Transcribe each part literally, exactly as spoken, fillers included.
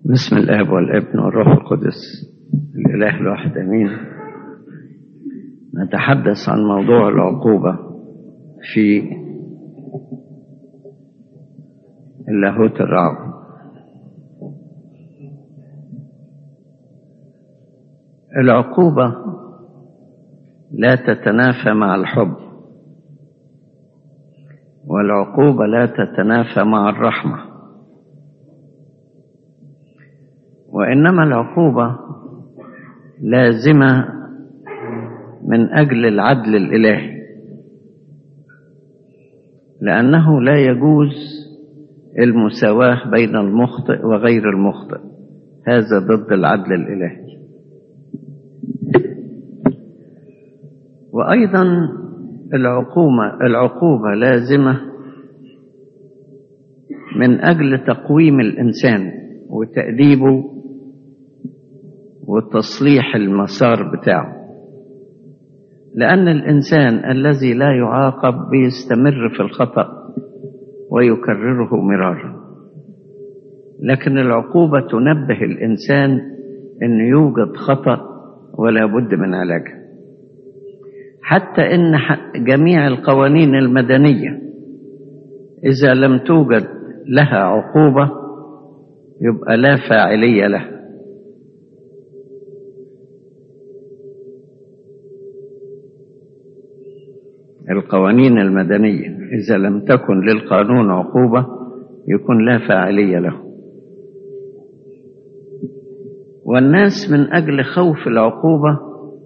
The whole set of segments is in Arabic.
بسم الآب والابن والروح القدس الإله الواحد آمين. نتحدث عن موضوع العقوبة في اللاهوت الرعب. العقوبة لا تتنافى مع الحب، والعقوبة لا تتنافى مع الرحمة، وإنما العقوبة لازمة من أجل العدل الإلهي، لأنه لا يجوز المساواة بين المخطئ وغير المخطئ، هذا ضد العدل الإلهي. وأيضا العقوبة العقوبة لازمة من أجل تقويم الإنسان وتأديبه وتصليح المسار بتاعه، لأن الإنسان الذي لا يعاقب بيستمر في الخطأ ويكرره مرارا، لكن العقوبة تنبه الإنسان أن يوجد خطأ ولا بد من علاجه. حتى إن جميع القوانين المدنية إذا لم توجد لها عقوبة يبقى لا فاعلية لها. القوانين المدنية إذا لم تكن للقانون عقوبة يكون لا فاعلية له. والناس من أجل خوف العقوبة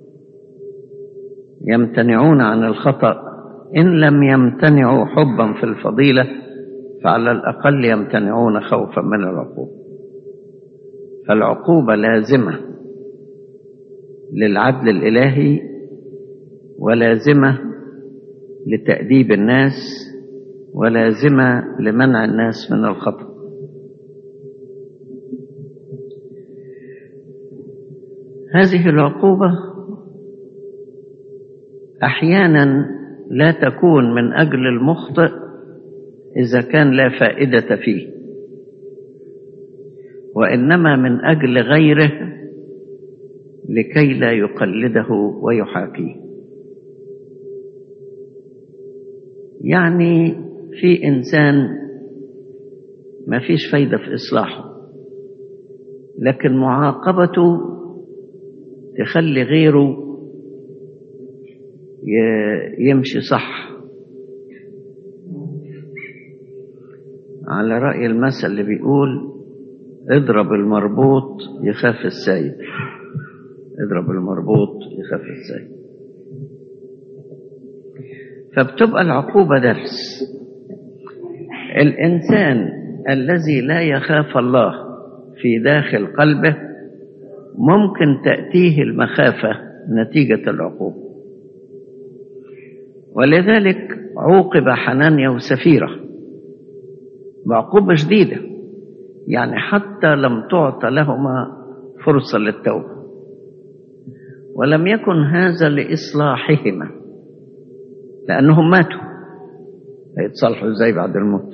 يمتنعون عن الخطأ، إن لم يمتنعوا حبا في الفضيلة فعلى الأقل يمتنعون خوفا من العقوبة. فالعقوبة لازمة للعدل الإلهي ولازمة لتأديب الناس ولازمة لمنع الناس من الخطأ. هذه العقوبة أحيانا لا تكون من أجل المخطئ إذا كان لا فائدة فيه، وإنما من أجل غيره لكي لا يقلده ويحاكيه. يعني في إنسان ما فيش فايدة في إصلاحه، لكن معاقبته تخلي غيره يمشي صح. على رأي المثل اللي بيقول اضرب المربوط يخاف السيد، اضرب المربوط يخاف السيد. فبتبقى العقوبة درس. الإنسان الذي لا يخاف الله في داخل قلبه ممكن تأتيه المخافة نتيجة العقوبة، ولذلك عوقب حنانيا وسفيرة بعقوبة شديدة، يعني حتى لم تعطى لهما فرصة للتوبة، ولم يكن هذا لإصلاحهما لأنهم ماتوا، هيتصالحوا ازاي بعد الموت؟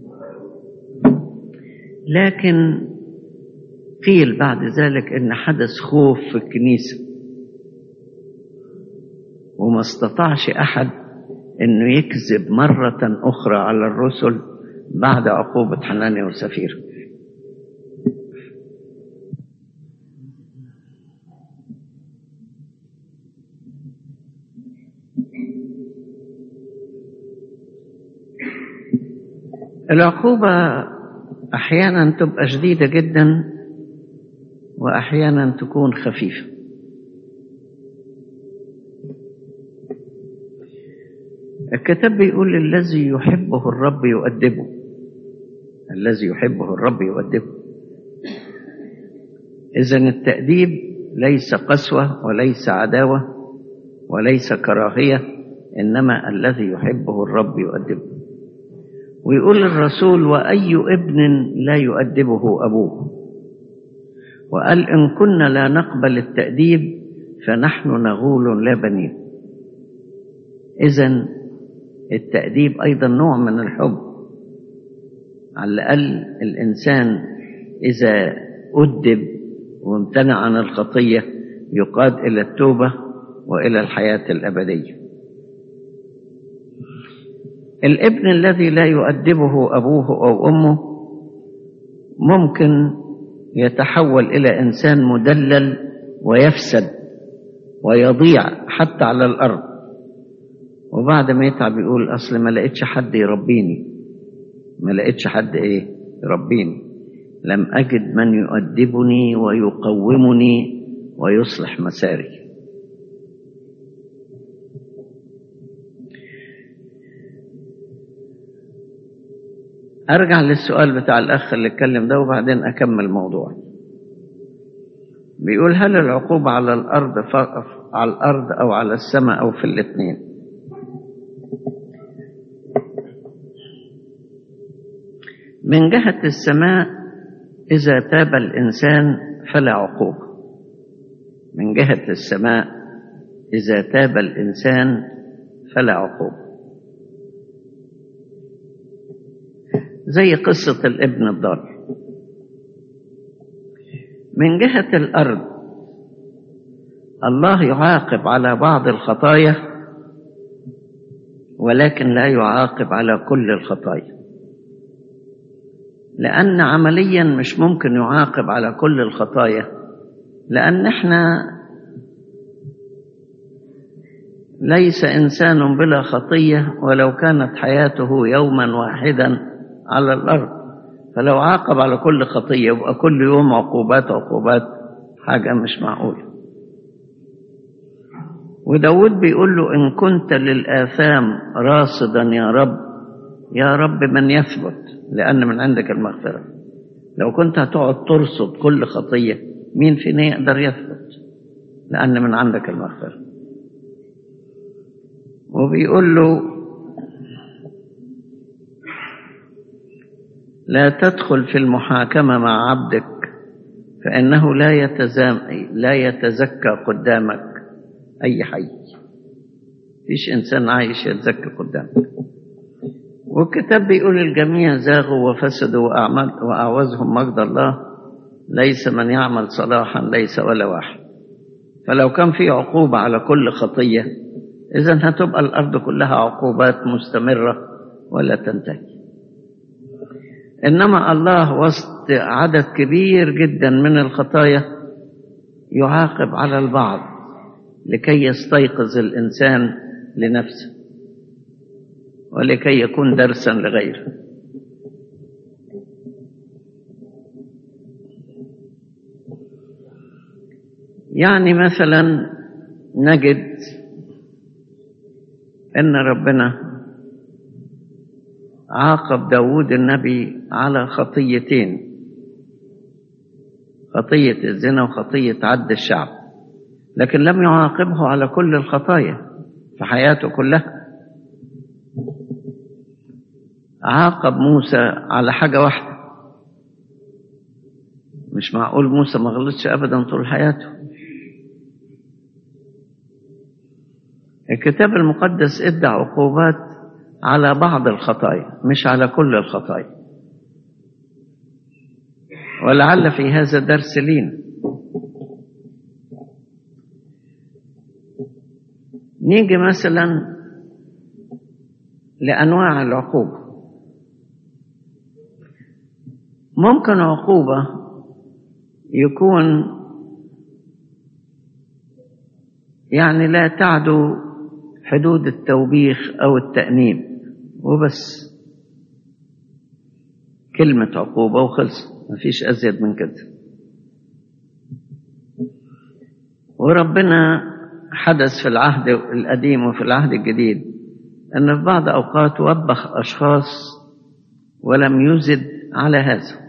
لكن قيل بعد ذلك إن حدث خوف في الكنيسة وما استطاعش أحد إنه يكذب مرة أخرى على الرسل بعد عقوبة حنانيا وسفيرة. العقوبة أحيانا تبقى شديدة جدا وأحيانا تكون خفيفة. الكتاب بيقول الذي يحبه الرب يؤدبه، الذي يحبه الرب يؤدبه. إذن التأديب ليس قسوة وليس عداوة وليس كراهية، إنما الذي يحبه الرب يؤدبه. ويقول الرسول وأي ابن لا يؤدبه أبوه، وقال إن كنا لا نقبل التأديب فنحن نغول لا بنين. إذن التأديب أيضا نوع من الحب. على الأقل الإنسان إذا أدب وامتنع عن الخطية يقاد إلى التوبة وإلى الحياة الأبدية. الابن الذي لا يؤدبه أبوه أو أمه ممكن يتحول إلى إنسان مدلل ويفسد ويضيع حتى على الأرض، وبعد ما يتعب يقول أصل ما لقيتش حد يربيني، ما لقيتش حد إيه يربيني، لم أجد من يؤدبني ويقومني ويصلح مساري. أرجع للسؤال بتاع الأخ اللي اتكلم ده وبعدين أكمل موضوع. بيقول هل العقوبة على الأرض على الأرض أو على السماء أو في الاثنين؟ من جهة السماء إذا تاب الإنسان فلا عقوبة، من جهة السماء إذا تاب الإنسان فلا عقوبة، زي قصة الابن الضال. من جهة الأرض الله يعاقب على بعض الخطايا ولكن لا يعاقب على كل الخطايا، لأن عمليا مش ممكن يعاقب على كل الخطايا، لأن احنا ليس إنسان بلا خطية ولو كانت حياته يوما واحدا على الأرض، فلو عاقب على كل خطية يبقى كل يوم عقوبات عقوبات، حاجة مش معقولة. وداود بيقول له إن كنت للآثام راصدا يا رب، يا رب من يثبت لأن من عندك المغفرة. لو كنت هتقعد ترصد كل خطية مين فينا يقدر يثبت؟ لأن من عندك المغفرة. وبيقول له لا تدخل في المحاكمة مع عبدك فإنه لا يتزام لا يتزكى قدامك أي حي، فيش إنسان عايش يتزكى قدامك. والكتاب بيقول الجميع زاغوا وفسدوا وأعوزهم مجد الله، ليس من يعمل صلاحا ليس ولا واحد. فلو كان في عقوبة على كل خطية إذن هتبقى الأرض كلها عقوبات مستمرة ولا تنتهي. إنما الله وسط عدد كبير جدا من الخطايا يعاقب على البعض لكي يستيقظ الإنسان لنفسه ولكي يكون درسا لغيره. يعني مثلا نجد أن ربنا عاقب داود النبي على خطيتين، خطية الزنا وخطية عد الشعب، لكن لم يعاقبه على كل الخطايا في حياته كلها. عاقب موسى على حاجة واحدة، مش معقول موسى ما غلطش أبدا طول حياته. الكتاب المقدس ادى عقوبات على بعض الخطايا مش على كل الخطايا، ولعل في هذا درس لينا. نيجي مثلا لأنواع العقوبة. ممكن عقوبة يكون يعني لا تعدو حدود التوبيخ أو التأنيب وبس، كلمة عقوبة وخلص، مفيش أزيد من كده. وربنا حدث في العهد القديم وفي العهد الجديد أن في بعض أوقات وبخ أشخاص ولم يزد على هذا.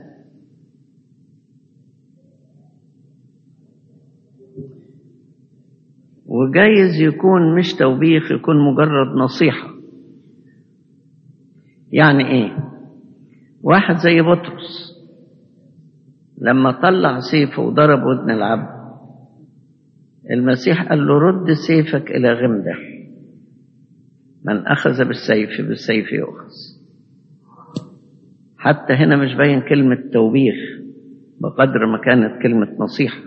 وجايز يكون مش توبيخ، يكون مجرد نصيحة. يعني ايه؟ واحد زي بطرس لما طلع سيفه وضرب ودن العبد، المسيح قال له رد سيفك إلى غمده، من أخذ بالسيف بالسيف يؤخذ. حتى هنا مش باين كلمة توبيخ، بقدر ما كانت كلمة نصيحة.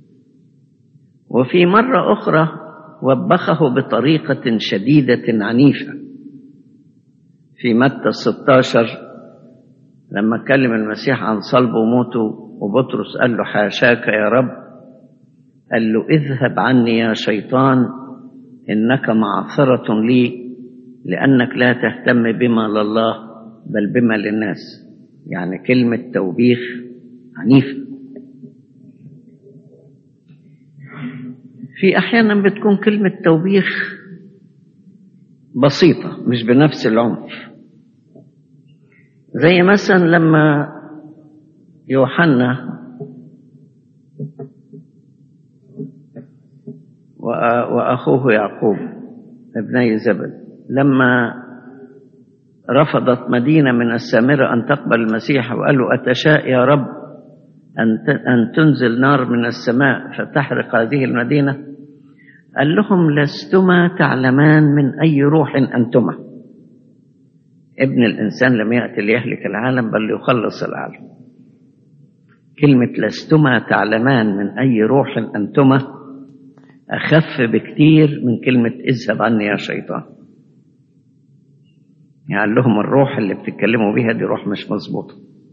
وفي مرة أخرى وبخه بطريقة شديدة عنيفة في متى ستة عشر لما كلم المسيح عن صلبه وموته، وبطرس قال له حاشاك يا رب، قال له اذهب عني يا شيطان إنك معثرة لي لأنك لا تهتم بما لله بل بما للناس. يعني كلمة توبيخ عنيفة. في أحيانا بتكون كلمة توبيخ بسيطة مش بنفس العنف، زي مثلا لما يوحنا وأخوه يعقوب ابني زبد لما رفضت مدينة من السامرة أن تقبل المسيح وقالوا أتشاء يا رب أن تنزل نار من السماء فتحرق هذه المدينة، قال لهم لستما تعلمان من أي روح أنتما، ابن الإنسان لم يأتي ليهلك العالم بل ليخلص العالم. كلمة لستما تعلمان من أي روح أنتما أخف بكتير من كلمة اذهب عني يا شيطان. يعني لهم الروح اللي بتتكلموا بيها دي روح مش مظبوطة.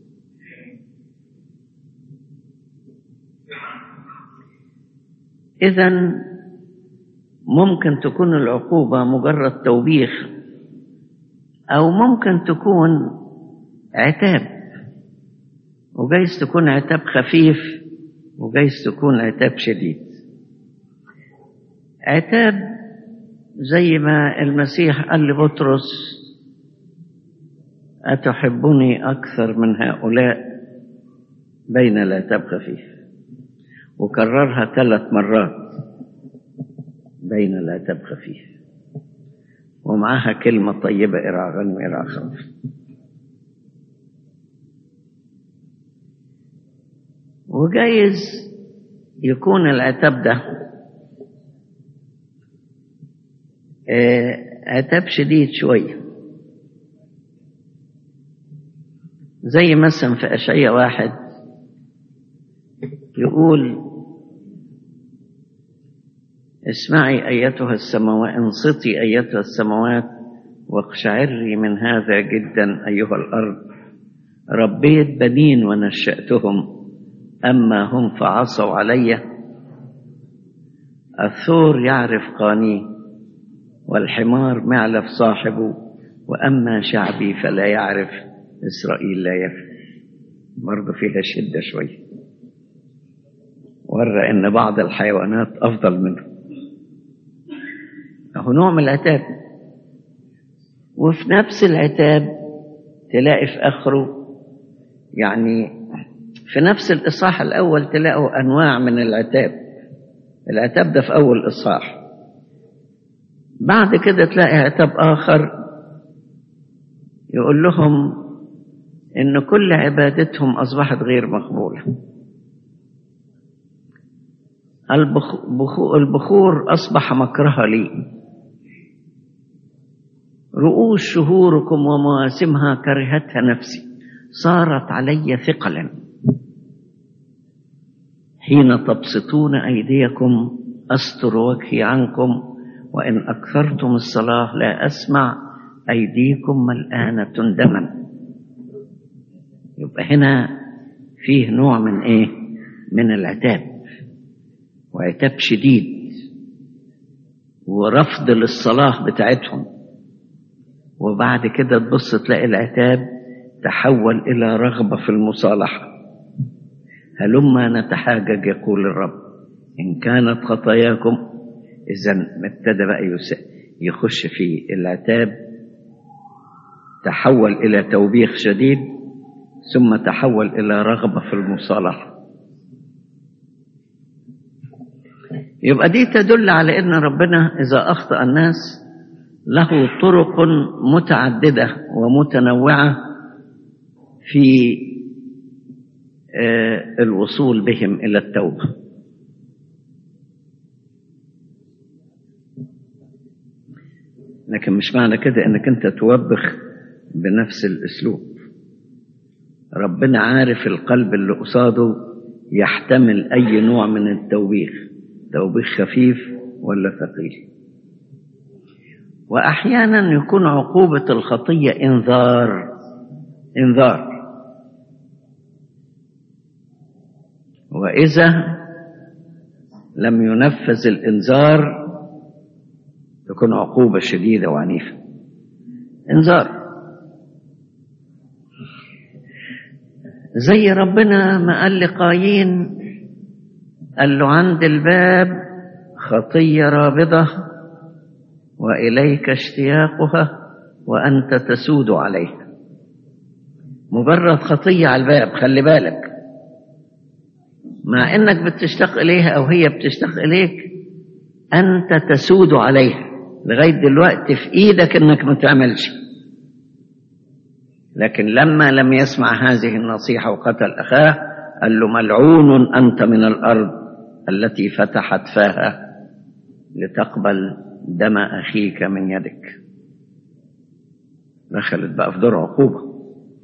إذن ممكن تكون العقوبة مجرد توبيخ، أو ممكن تكون عتاب، وجايز تكون عتاب خفيف وجايز تكون عتاب شديد. عتاب زي ما المسيح قال لبطرس أتحبني أكثر من هؤلاء، بين العتاب خفيف، وكررها ثلاث مرات بين العتاب خفيف، ومعها كلمة طيبة إرعى غنم إرعى خوف. وجايز يكون العتاب ده عتاب شديد شوية، زي مثلا في أشعياء واحد يقول اسمعي أيتها السماوات، انصتي أيتها السماوات واقشعري من هذا جدا أيها الأرض، ربيت بنين ونشأتهم أما هم فعصوا علي، الثور يعرف قانيه والحمار معلف صاحبه، وأما شعبي فلا يعرف، إسرائيل لا يفهم. برضو فيها شدة شوية، ورى إن بعض الحيوانات أفضل منه. هو نوع من العتاب. وفي نفس العتاب تلاقي في آخره، يعني في نفس الإصحاح الأول تلاقوا أنواع من العتاب. العتاب ده في أول إصحاح، بعد كده تلاقي عتاب آخر يقول لهم إن كل عبادتهم أصبحت غير مقبولة. البخور أصبح مكرها لي، رؤوس شهوركم ومواسمها كرهتها نفسي، صارت علي ثقلا. حين تبسطون أيديكم أستر وجهي عنكم، وإن أكثرتم الصلاة لا أسمع، أيديكم ملآنة دما. يبقى هنا فيه نوع من إيه؟ من العتاب، وعتاب شديد، ورفض للصلاة بتاعتهم. وبعد كده تبص تلاقي العتاب تحول إلى رغبة في المصالحة. هلما نتحاجج يقول الرب إن كانت خطاياكم. إذن ابتدى بقى يخش في العتاب، تحول إلى توبيخ شديد، ثم تحول إلى رغبة في المصالحة. يبقى دي تدل على أن ربنا إذا أخطأ الناس له طرق متعددة ومتنوعة في الوصول بهم إلى التوبة. لكن مش معنى كده أنك أنت توبخ بنفس الأسلوب. ربنا عارف القلب اللي قصاده يحتمل أي نوع من التوبيخ، توبيخ خفيف ولا ثقيل. وأحيانا يكون عقوبة الخطية إنذار إنذار وإذا لم ينفذ الإنذار تكون عقوبة شديدة وعنيفة. إنذار زي ربنا ما قال لقايين، قال له عند الباب خطية رابضة وإليك اشتياقها وأنت تسود عليها. مجرد خطية على الباب، خلي بالك، مع إنك بتشتاق إليها أو هي بتشتاق إليك، أنت تسود عليها. لغاية دلوقتي في إيدك إنك ما تعملش، لكن لما لم يسمع هذه النصيحة وقتل أخاه قال له ملعون أنت من الأرض التي فتحت فاها لتقبل دم أخيك من يدك. دخلت بقى في دور عقوبة،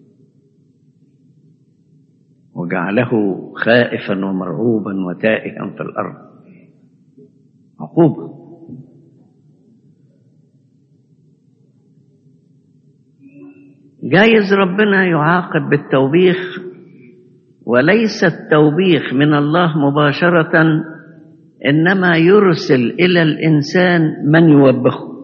وجعله خائفا ومرعوبا وتائها في الأرض. عقوبة. جايز ربنا يعاقب بالتوبيخ، وليس التوبيخ من الله مباشرة، إنما يرسل إلى الإنسان من يوبخه.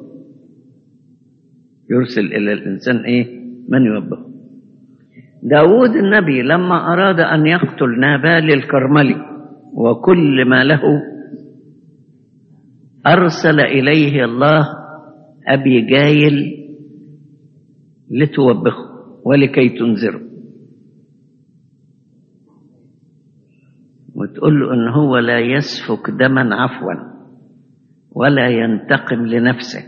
يرسل إلى الإنسان إيه؟ من يوبخه. داود النبي لما أراد أن يقتل نابال الكرملي وكل ما له، أرسل إليه الله أبي جايل لتوبخه ولكي تنذره، وتقول له إن هو لا يسفك دما عفوا ولا ينتقم لنفسه.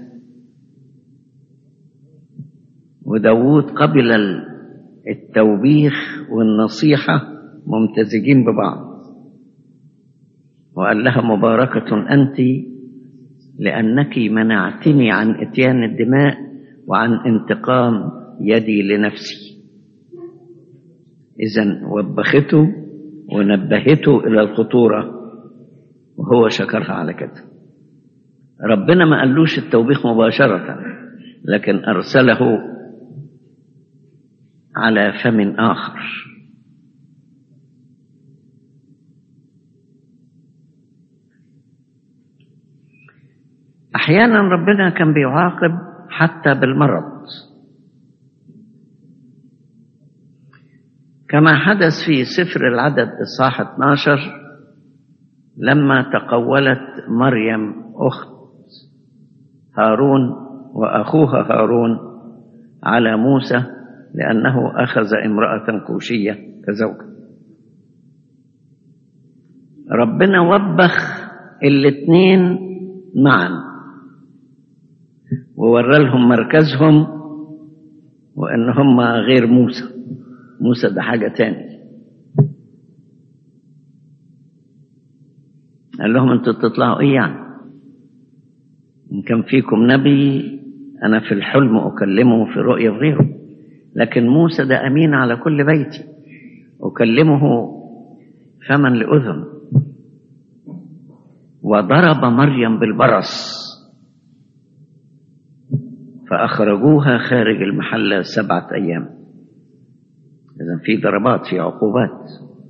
وداود قبل التوبيخ والنصيحة ممتزجين ببعض، وقال لها مباركة أنت لأنك منعتني عن إتيان الدماء وعن انتقام يدي لنفسي. إذن وبخته ونبهته إلى الخطورة وهو شكرها على كده. ربنا ما قالوش التوبيخ مباشرة، لكن أرسله على فم آخر. أحيانا ربنا كان بيعاقب حتى بالمرض، كما حدث في سفر العدد إصحاح اثنا عشر لما تقولت مريم أخت هارون وأخوها هارون على موسى لأنه أخذ امرأة كوشية كزوجة. ربنا وبخ الاثنين معا وورى لهم مركزهم وإن هم غير موسى. موسى ده حاجة تاني. قال لهم انتوا تطلعوا ايه يعني؟ ان كان فيكم نبي انا في الحلم اكلمه في رؤية غيره، لكن موسى ده امين على كل بيتي اكلمه فما لأذن. وضرب مريم بالبرص فأخرجوها خارج المحلة سبعة أيام. إذن في ضربات، في عقوبات.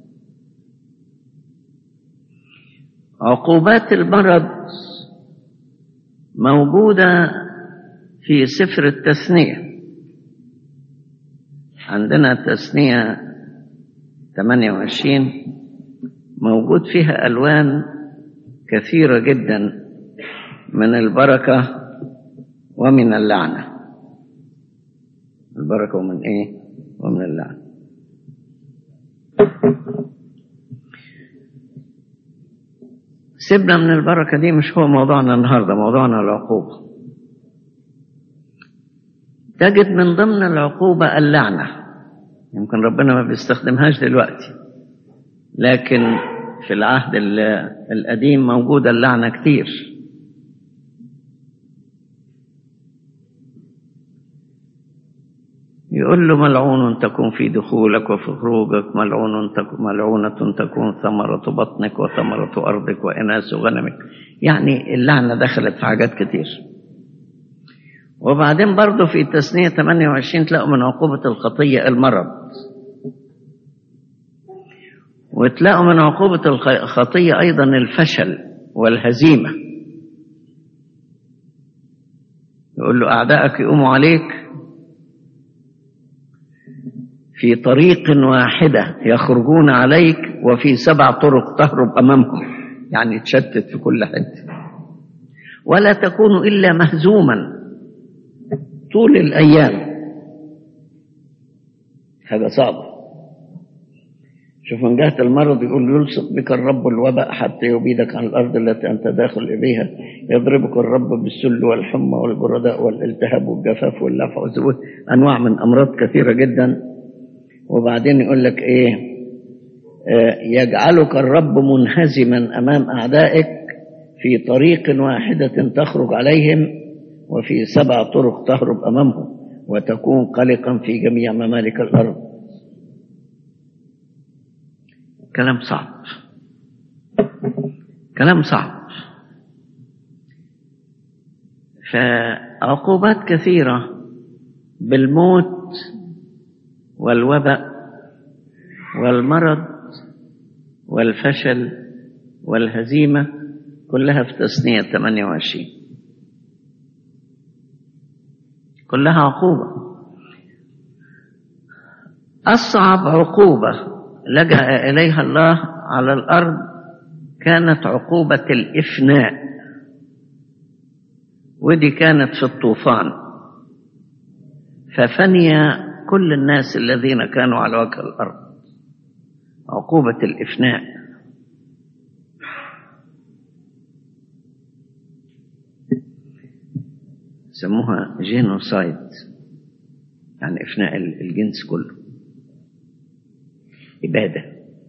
عقوبات المرض موجودة في سفر التثنية. عندنا تثنية ثمانية وعشرين موجود فيها ألوان كثيرة جدا من البركة ومن اللعنة. البركة ومن إيه؟ ومن اللعنة. سيبنا من البركة دي، مش هو موضوعنا النهاردة. موضوعنا العقوبة. تجد من ضمن العقوبة اللعنة. يمكن ربنا ما بيستخدمهاش دلوقتي، لكن في العهد القديم موجودة اللعنة كتير. يقول له ملعون تكون في دخولك وفي خروجك، ملعون تكون ملعونة تكون ثمرة بطنك وثمرة أرضك وإناث غنمك. يعني اللعنة دخلت في حاجات كتير. وبعدين برضه في تثنية ثمانية وعشرين تلاقوا من عقوبة الخطية المرض، وتلاقوا من عقوبة الخطية أيضا الفشل والهزيمة. يقول له أعدائك يقوموا عليك في طريق واحدة يخرجون عليك وفي سبع طرق تهرب أمامهم، يعني تشتت في كل حتة. ولا تكون إلا مهزوما طول الأيام. هذا صعب. شوف من جهة المرض يقول يلصق بك الرب الوباء حتى يبيدك عن الأرض التي أنت داخل إليها، يضربك الرب بالسل والحمى والجرداء والالتهاب والجفاف واللفع والزبون، أنواع من أمراض كثيرة جدا. وبعدين يقول لك إيه؟ آه يجعلك الرب منهزما أمام أعدائك في طريق واحدة تخرج عليهم وفي سبع طرق تهرب أمامهم وتكون قلقا في جميع ممالك الأرض. كلام صعب، كلام صعب. فعقوبات كثيرة بالموت والوباء والمرض والفشل والهزيمة كلها في تثنية ثمانية وعشرين، كلها عقوبة. أصعب عقوبة لجأ إليها الله على الأرض كانت عقوبة الإفناء، ودي كانت في الطوفان، ففني كل الناس الذين كانوا على وجه الأرض. عقوبة الإفناء. سموها جينوسايد، يعني إفناء الجنس كله، إبادة.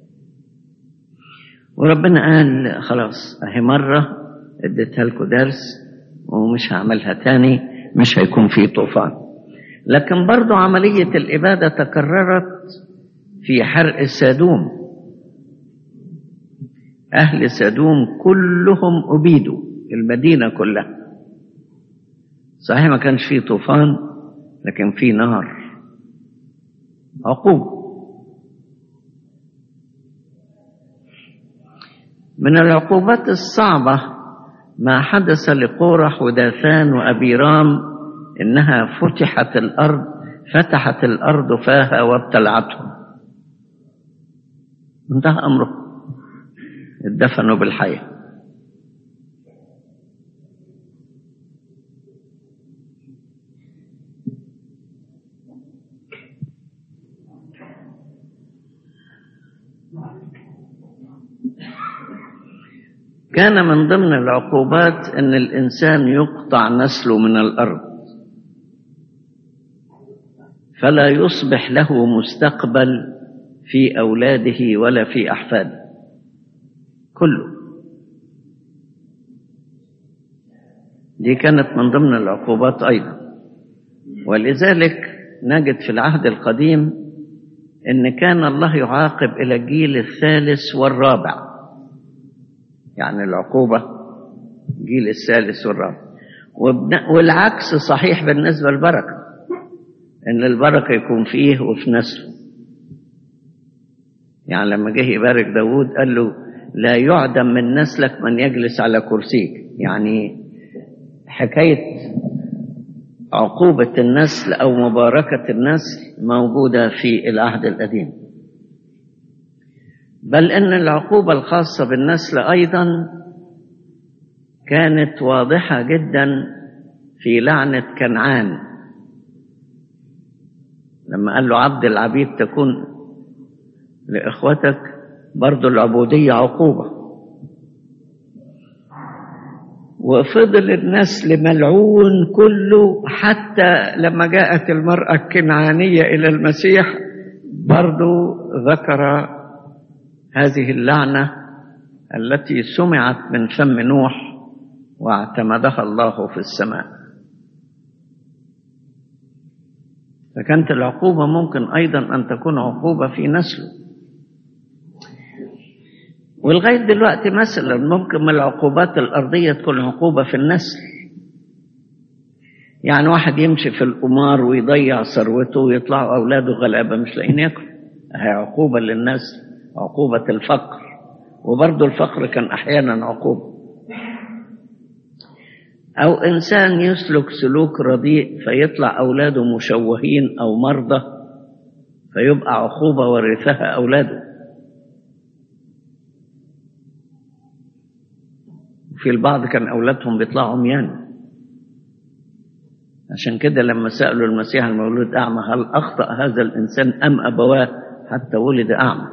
وربنا قال خلاص أهي مرة اديتها لكم درس ومش هعملها تاني، مش هيكون في طوفان. لكن برضو عملية الإبادة تكررت في حرق سادوم. أهل سادوم كلهم أبيدوا، المدينة كلها. صحيح ما كانش فيه طوفان لكن فيه نار، عقوبة. من العقوبات الصعبة ما حدث لقورح وداثان وأبيرام، إنها فتحت الأرض فتحت الأرض فاها وابتلعتهم، انتهى أمره، اتدفنوا بالحياة. كان من ضمن العقوبات أن الإنسان يقطع نسله من الأرض فلا يصبح له مستقبل في أولاده ولا في أحفاده كله. دي كانت من ضمن العقوبات أيضا. ولذلك نجد في العهد القديم أن كان الله يعاقب إلى الجيل الثالث والرابع، يعني العقوبة جيل الثالث والرابع. والعكس صحيح بالنسبة للبركة، ان البركة يكون فيه وفي نسله. يعني لما جه يبارك داود قال له لا يعدم من نسلك من يجلس على كرسيك. يعني حكاية عقوبة النسل او مباركة النسل موجودة في العهد القديم. بل ان العقوبة الخاصة بالنسل ايضا كانت واضحة جدا في لعنة كنعان، لما قال له عبد العبيد تكون لإخوتك، برضو العبودية عقوبة. وفضل النسل ملعون كله حتى لما جاءت المرأة الكنعانية إلى المسيح برضو ذكر هذه اللعنة التي سمعت من فم نوح واعتمدها الله في السماء. فكانت العقوبة ممكن أيضا أن تكون عقوبة في نسله. ولغاية دلوقتي مثلا ممكن من العقوبات الأرضية تكون عقوبة في النسل. يعني واحد يمشي في القمار ويضيع ثروته ويطلعوا أولاده غلابة مش لاقيين ياكل، هي عقوبة للنسل، عقوبة الفقر. وبرضه الفقر كان أحيانا عقوبة. أو إنسان يسلك سلوك رديء فيطلع أولاده مشوهين أو مرضى، فيبقى عقوبة ورثها أولاده. في البعض كان أولادهم بيطلعوا عميان. عشان كده لما سألوا المسيح المولود أعمى هل أخطأ هذا الإنسان أم أبواه حتى ولد أعمى؟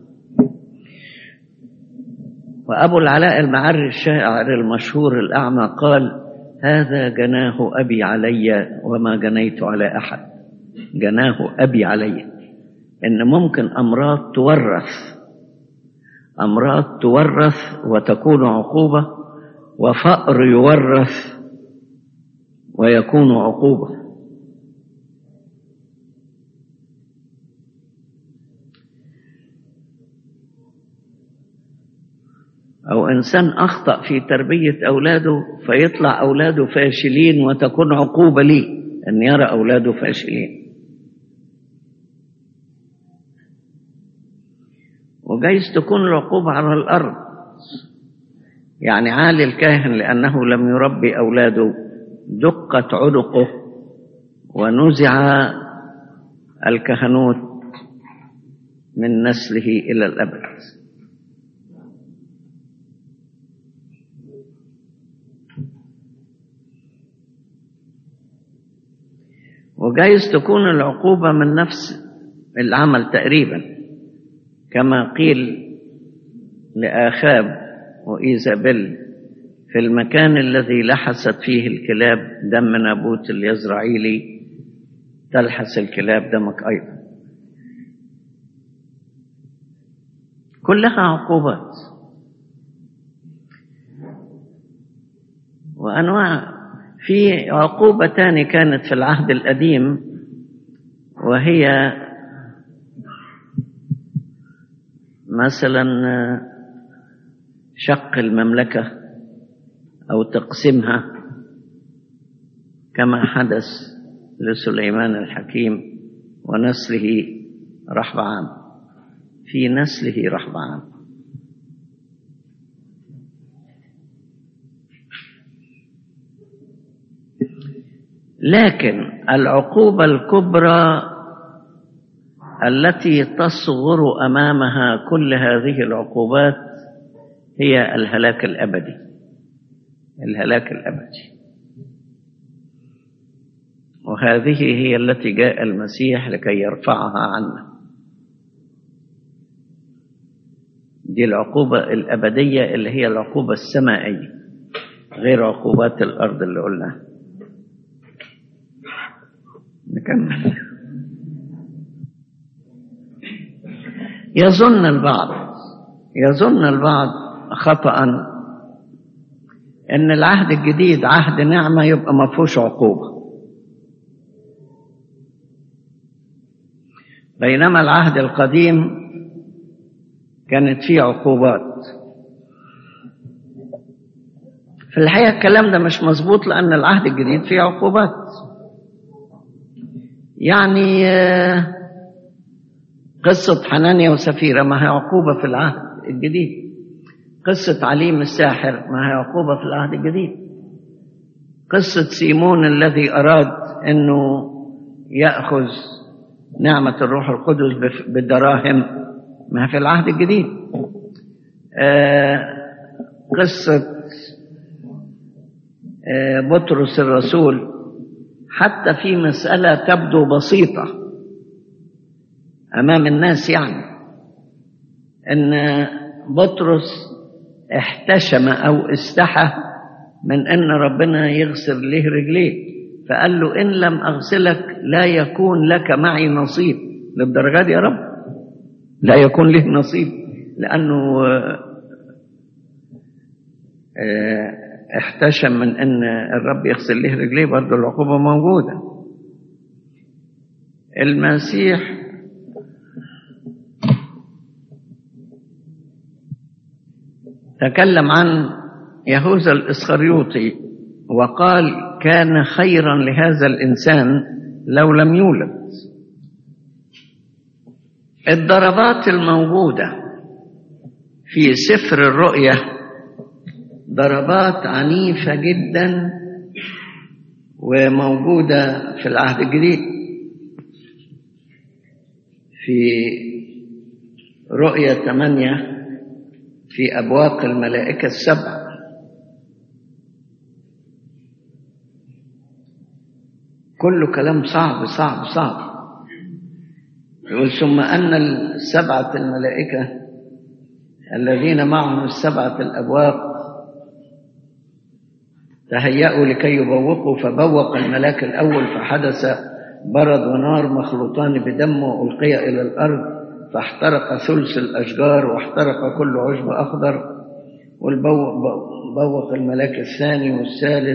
وأبو العلاء المعري الشاعر المشهور الأعمى قال: هذا جناه أبي علي وما جنيت على أحد. جناه أبي علي، إن ممكن أمراض تورث، أمراض تورث وتكون عقوبة، وفقر يورث ويكون عقوبة. أو إنسان أخطأ في تربية أولاده فيطلع أولاده فاشلين وتكون عقوبة ليه أن يرى أولاده فاشلين. وجايز تكون العقوبة على الأرض، يعني عالي الكاهن لأنه لم يربي أولاده دقت عنقه ونزع الكهنوت من نسله إلى الأبد. وجايز تكون العقوبة من نفس العمل تقريبا، كما قيل لآخاب وإيزابيل في المكان الذي لحست فيه الكلاب دم نابوت اليزرعيلي تلحس الكلاب دمك أيضا. كلها عقوبات وأنواع. في عقوبة تانية كانت في العهد القديم، وهي مثلا شق المملكة أو تقسيمها، كما حدث لسليمان الحكيم ونسله رحبعام. في نسله رحبعام. لكن العقوبة الكبرى التي تصغر أمامها كل هذه العقوبات هي الهلاك الأبدي. الهلاك الأبدي، وهذه هي التي جاء المسيح لكي يرفعها عنا. دي العقوبة الأبدية اللي هي العقوبة السمائية، غير عقوبات الأرض اللي قلناها. نكمل. يظن البعض يظن البعض خطأ أن العهد الجديد عهد نعمة يبقى ما فيهوش عقوبة، بينما العهد القديم كانت فيه عقوبات. في الحقيقة الكلام ده مش مظبوط، لأن العهد الجديد فيه عقوبات. يعني قصة حنانيا وسفيرة ما هي عقوبة في العهد الجديد. قصة عليم الساحر ما هي عقوبة في العهد الجديد. قصة سيمون الذي أراد أنه يأخذ نعمة الروح القدس بالدراهم ما في العهد الجديد. قصة بطرس الرسول حتى في مسألة تبدو بسيطة أمام الناس، يعني أن بطرس احتشم أو استحى من أن ربنا يغسل له رجليه، فقال له إن لم أغسلك لا يكون لك معي نصيب. للدرجة دي يا رب لا يكون له نصيب، لأنه احتشم من أن الرب يغسل له رجليه. برضه العقوبة موجودة. المسيح تكلم عن يهوذا الإسخريوطي وقال كان خيرا لهذا الإنسان لو لم يولد. الضربات الموجودة في سفر الرؤيا ضربات عنيفة جدا وموجودة في العهد الجديد. في رؤيا ثمانية في أبواق الملائكة السبع كله كلام صعب صعب صعب. يقول ثم أن السبعة الملائكة الذين معهم السبعة الأبواق تهيأوا لكي يبوقوا، فبوق الملاك الأول فحدث برد ونار مخلوطان بدم وألقي إلى الأرض فاحترق ثلث الأشجار واحترق كل عشب أخضر. وبوق الملاك الثاني والثالث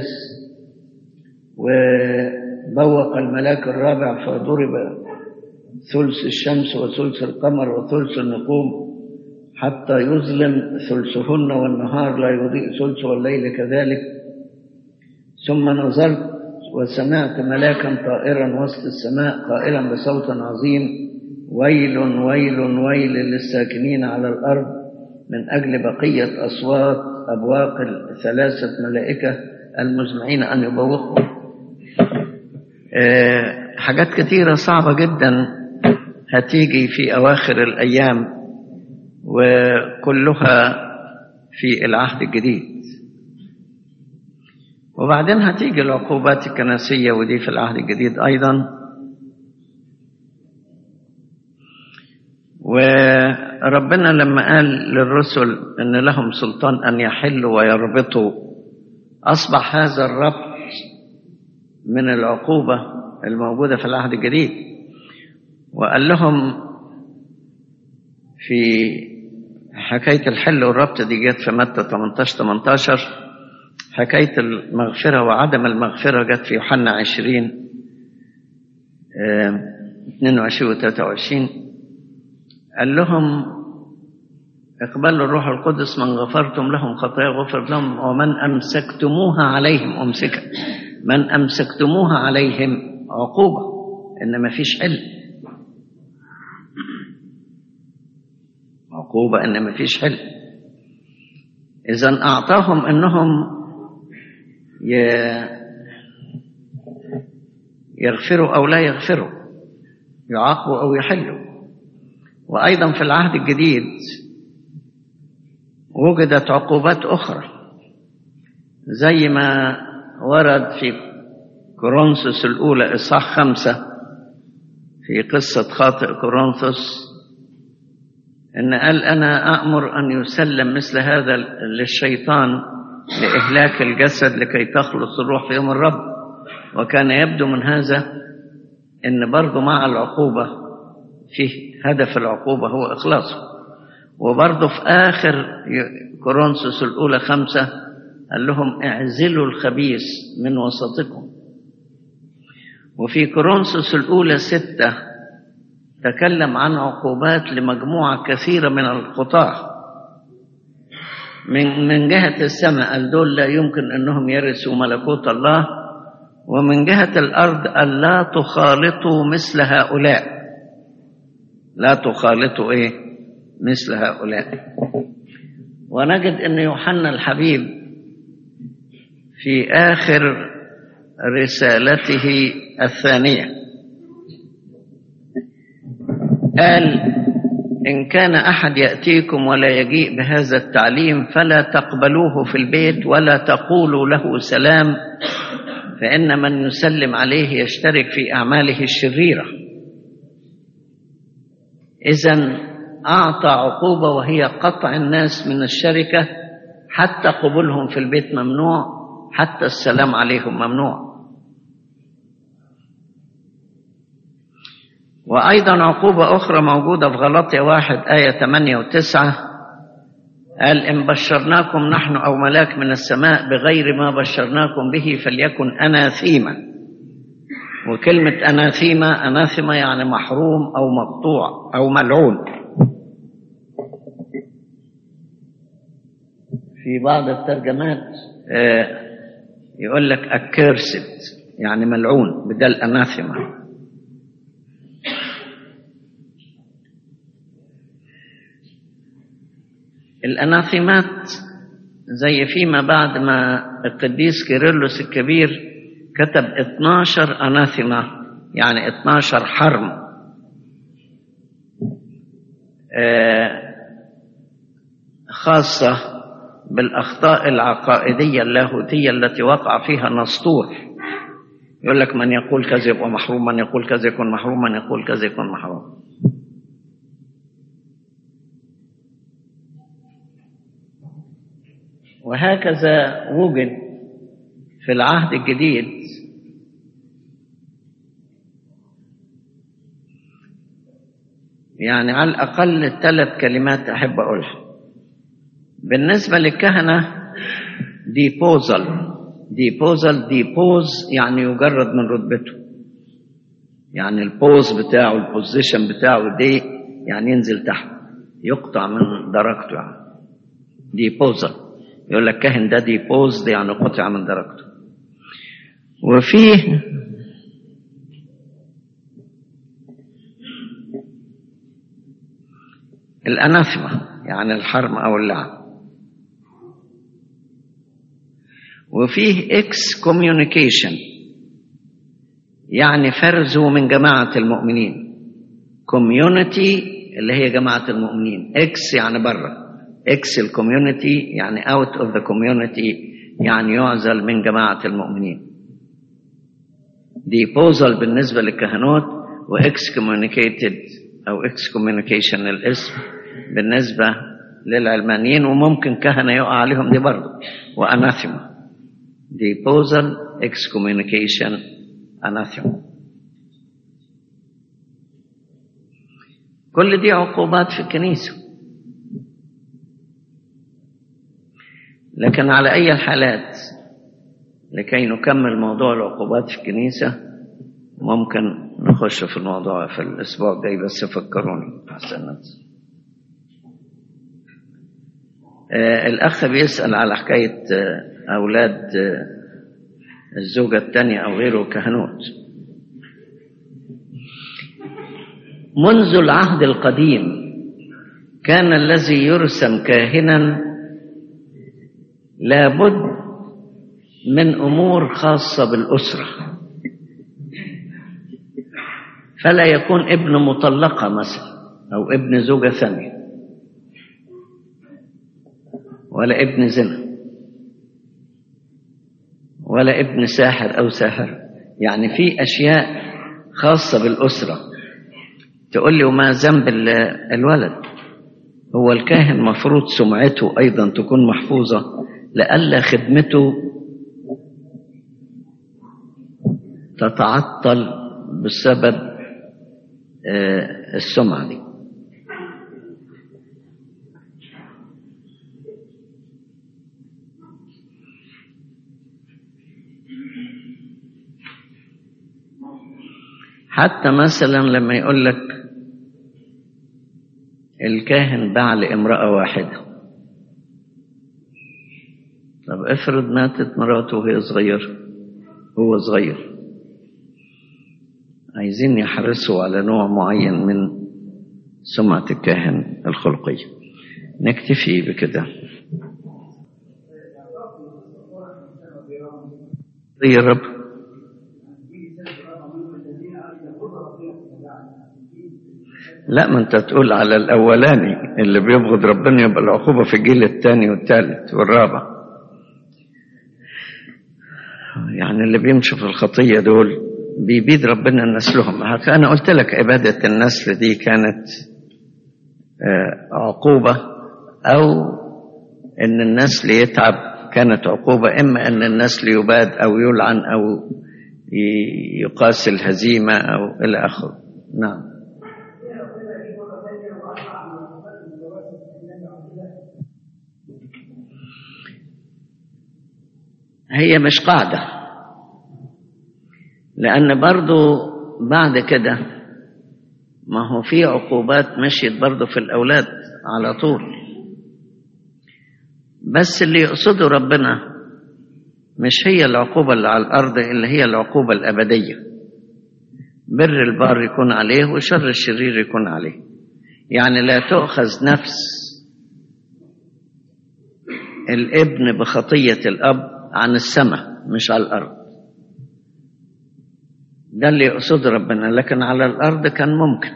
وبوق الملاك الرابع فضرب ثلث الشمس وثلث القمر وثلث النجوم حتى يظلم ثلثهن والنهار لا يضيء ثلث والليل كذلك. ثم نظرت وسمعت ملاكا طائرا وسط السماء قائلا بصوت عظيم ويل ويل ويل للساكنين على الأرض من أجل بقية أصوات أبواق الثلاثة ملائكة المزمعين أن يبوقوا. أه حاجات كثيرة صعبة جدا هتيجي في أواخر الأيام وكلها في العهد الجديد. وبعدين هتيجي العقوبات الكنسية ودي في العهد الجديد أيضا. وربنا لما قال للرسل أن لهم سلطان أن يحلوا ويربطوا أصبح هذا الربط من العقوبة الموجودة في العهد الجديد. وقال لهم في حكاية الحل والربط دي جت في متى ثمانية عشر ثمانية عشر. حكاية المغفرة وعدم المغفرة جت في يوحنا عشرين اثنين وعشرين وثلاثة وعشرين. قال لهم اقبلوا الروح القدس من غفرتم لهم خطايا غفر لهم ومن أمسكتموها عليهم أمسكا. من أمسكتموها عليهم عقوبة إن ما فيش حل، عقوبة إن ما فيش حل. إذن أعطاهم إنهم يغفروا أو لا يغفروا، يعاقبوا أو يحلوا. وأيضا في العهد الجديد وجدت عقوبات أخرى زي ما ورد في كورنثوس الأولى إصحاح خمسة في قصة خاطئ كورنثوس إن قال أنا أأمر أن يسلم مثل هذا للشيطان لإهلاك الجسد لكي تخلص الروح في يوم الرب. وكان يبدو من هذا إن برضو مع العقوبة فيه هدف العقوبة هو إخلاصه. وبرضو في آخر كورنثوس الأولى خمسة قال لهم اعزلوا الخبيث من وسطكم. وفي كورنثوس الأولى ستة تكلم عن عقوبات لمجموعة كثيرة من الخطاة. من من جهة السماء قال دول لا يمكن أنهم يرثوا ملكوت الله، ومن جهة الأرض قال لا تخالطوا مثل هؤلاء. لا تخالطوا إيه؟ مثل هؤلاء. ونجد أن يوحنا الحبيب في آخر رسالته الثانية قال إن كان أحد يأتيكم ولا يجيء بهذا التعليم فلا تقبلوه في البيت ولا تقولوا له سلام، فإن من يسلم عليه يشترك في أعماله الشريرة. إذن أعطى عقوبة وهي قطع الناس من الشركة، حتى قبولهم في البيت ممنوع، حتى السلام عليهم ممنوع. وأيضا عقوبة أخرى موجودة في غلاطيا واحد آية ثمانية وتسعة قال إن بشرناكم نحن أو ملاك من السماء بغير ما بشرناكم به فليكن أناثيما. وكلمة أناثيما، أناثيما يعني محروم أو مقطوع أو ملعون. في بعض الترجمات يقول لك accursed يعني ملعون بدل أناثيما. الأناثيمات زي فيما بعد ما القديس كيرلس الكبير كتب اثناشر أناثيما يعني اثناشر حرم خاصة بالأخطاء العقائدية اللاهوتية التي وقع فيها نسطور. يقول لك من يقول كذا يبقى محروم، من يقول كذا يكون محروم، من يقول كذا يكون محروم. وهكذا وجد في العهد الجديد يعني على الأقل ثلاث كلمات أحب أقولها. بالنسبة للكهنة ديبوزل، ديبوزل ديبوز يعني يجرد من رتبته، يعني البوز بتاعه البوزيشن بتاعه دي يعني ينزل تحت، يقطع من درجته يعني. ديبوزل يقول لك كاهن ده ديبوز دي يعني قطع من درجته. وفيه الأناثيما يعني الحرم أو اللعن. وفيه اكس كوميونيكيشن يعني فرزه من جماعة المؤمنين. كوميونيتي اللي هي جماعة المؤمنين، اكس يعني بره، اكس الكوميونيتي يعني اوت اوف ذا كوميونيتي يعني يعزل من جماعة المؤمنين. ديبوزل بالنسبة للكهنوت، واكس كوميونيكيتد او اكس كوميونيكيشن الاسم بالنسبة للعلمانيين، وممكن كهنة يقع عليهم دي برضه. وأناثيما ديبوزل اكس كوميونيكيشن أناثيما. كل دي عقوبات في الكنيسة. لكن على أي الحالات لكي نكمل موضوع العقوبات في الكنيسة ممكن نخش في الموضوع في الأسبوع الجاي، بس فكروني أحسن. آه الأخ بيسأل على حكاية آه أولاد آه الزوجة الثانية أو غيره كهنوت. منذ العهد القديم كان الذي يرسم كاهنا لابد من أمور خاصة بالأسرة، فلا يكون ابن مطلقة مثلا أو ابن زوجة ثانية، ولا ابن زنا، ولا ابن ساحر أو ساحر. يعني في أشياء خاصة بالأسرة. تقول لي وما ذنب الولد؟ هو الكاهن مفروض سمعته أيضا تكون محفوظة لئلا خدمته تتعطل بسبب السمعة دي. حتى مثلا لما يقول لك الكاهن باع لامرأة واحدة، طب افرض ماتت مراته وهي صغيرة، هو صغير، عايزين يحرصوا على نوع معين من سمعة الكاهن الخلقية. نكتفي بكده. يا رب. لا، ما انت تقول على الاولاني اللي بيبغض ربنا يبقى العقوبة في الجيل الثاني والثالث والرابع. يعني اللي بيمشوا في الخطية دول بيبيد ربنا نسلهم. انا قلت لك عبادة النسل دي كانت عقوبة، او ان النسل يتعب كانت عقوبة، اما ان النسل يباد او يلعن او يقاس الهزيمة او الى اخره. نعم. هي مش قاعدة، لأن برضو بعد كده ما هو في عقوبات مشيت برضو في الأولاد على طول، بس اللي يقصده ربنا مش هي العقوبة اللي على الأرض، اللي هي العقوبة الأبدية. بر البار يكون عليه وشر الشرير يكون عليه. يعني لا تؤخذ نفس الابن بخطية الأب عن السماء مش على الأرض، ده اللي يقصد ربنا. لكن على الأرض كان ممكن،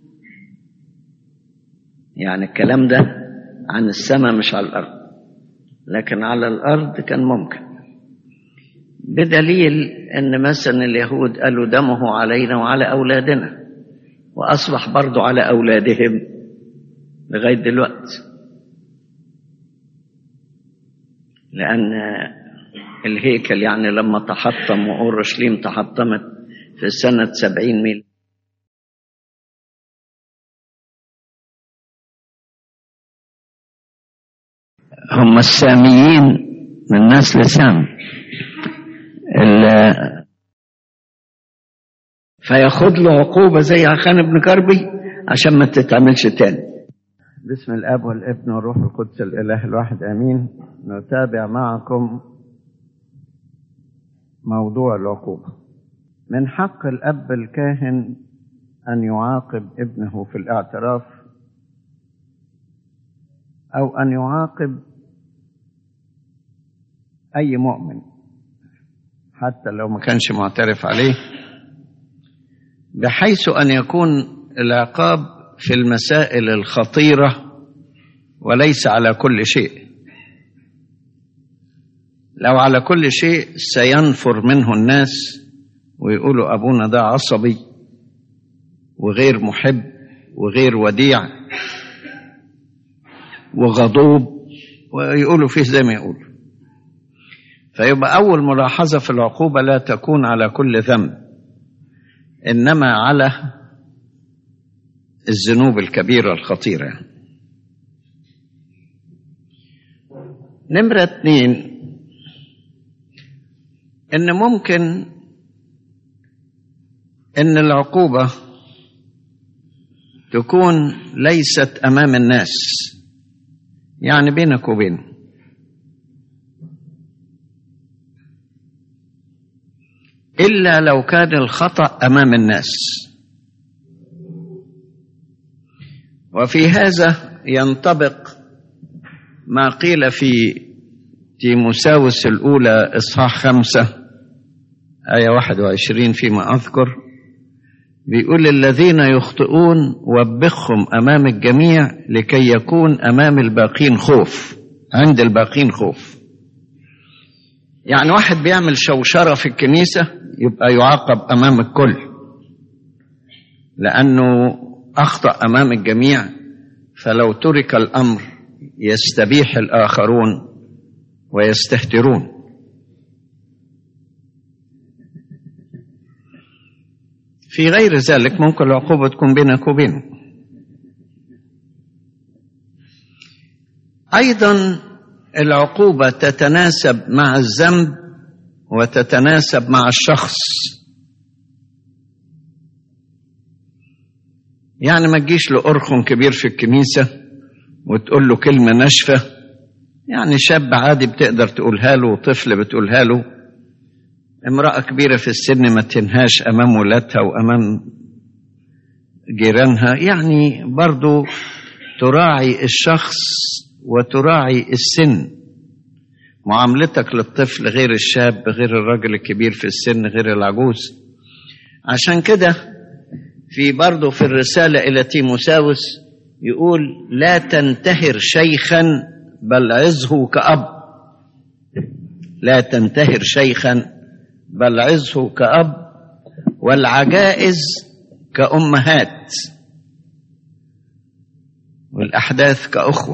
يعني الكلام ده عن السماء مش على الأرض، لكن على الأرض كان ممكن، بدليل أن مثلا اليهود قالوا دمه علينا وعلى أولادنا، وأصبح برضو على أولادهم لغاية دلوقتي، لأن الهيكل يعني لما تحطم وأورشليم تحطمت في سنة سبعين ميل هم الساميين من نسل سام، فياخد له عقوبة زي عخان بن كربي عشان ما تتعملش تاني. بسم الاب والابن والروح القدس الاله الواحد امين. نتابع معكم موضوع العقوبة. من حق الاب الكاهن ان يعاقب ابنه في الاعتراف او ان يعاقب اي مؤمن حتى لو ما كانش معترف عليه، بحيث أن يكون العقاب في المسائل الخطيرة وليس على كل شيء. لو على كل شيء سينفر منه الناس ويقولوا أبونا ده عصبي وغير محب وغير وديع وغضوب، ويقولوا فيه زي ما يقولوا. فيبقى أول ملاحظة في العقوبة لا تكون على كل ذنب، إنما على الذنوب الكبيرة الخطيرة. نمرة اثنين، إن ممكن إن العقوبة تكون ليست أمام الناس، يعني بينك وبينه، إلا لو كان الخطأ أمام الناس. وفي هذا ينطبق ما قيل في تيموساوس الأولى إصحاح خمسة آية واحد وعشرين فيما أذكر، بيقول الذين يخطئون وبخهم أمام الجميع لكي يكون أمام الباقين خوف، عند الباقين خوف. يعني واحد بيعمل شوشرة في الكنيسة يبقى يعاقب أمام الكل لأنه أخطأ أمام الجميع، فلو ترك الأمر يستبيح الآخرون ويستهترون. في غير ذلك ممكن العقوبة تكون بينك وبينه. أيضا العقوبة تتناسب مع الذنب وتتناسب مع الشخص. يعني ما تجيش لأرخم كبير في الكنيسة وتقول له كلمة ناشفة، يعني شاب عادي بتقدر تقولها له وطفل بتقولها له. امرأة كبيرة في السن ما تنهاش أمام ولادها وأمام جيرانها، يعني برضو تراعي الشخص وتراعي السن. معاملتك للطفل غير الشاب، غير الرجل الكبير في السن، غير العجوز. عشان كده في برضو في الرسالة إلى تيموساوس يقول لا تنتهر شيخا بل عظه كأب. لا تنتهر شيخا بل عظه كأب، والعجائز كأمهات، والأحداث كأخوة.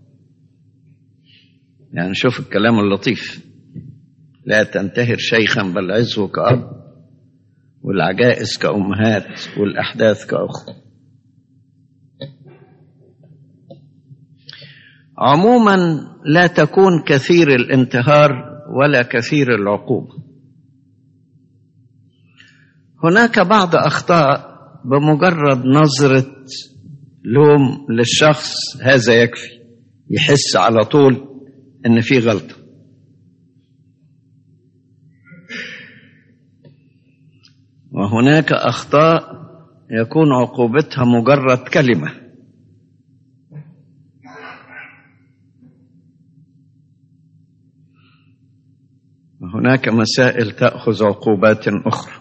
يعني شوف الكلام اللطيف، لا تنتهر شيخا بل عظه كأب، والعجائز كأمهات، والأحداث كأخوة. عموما لا تكون كثير الانتهار ولا كثير العقوبة. هناك بعض أخطاء بمجرد نظرة لوم للشخص هذا يكفي، يحس على طول إن في غلطة. وهناك أخطاء يكون عقوبتها مجرد كلمة. وهناك مسائل تأخذ عقوبات أخرى.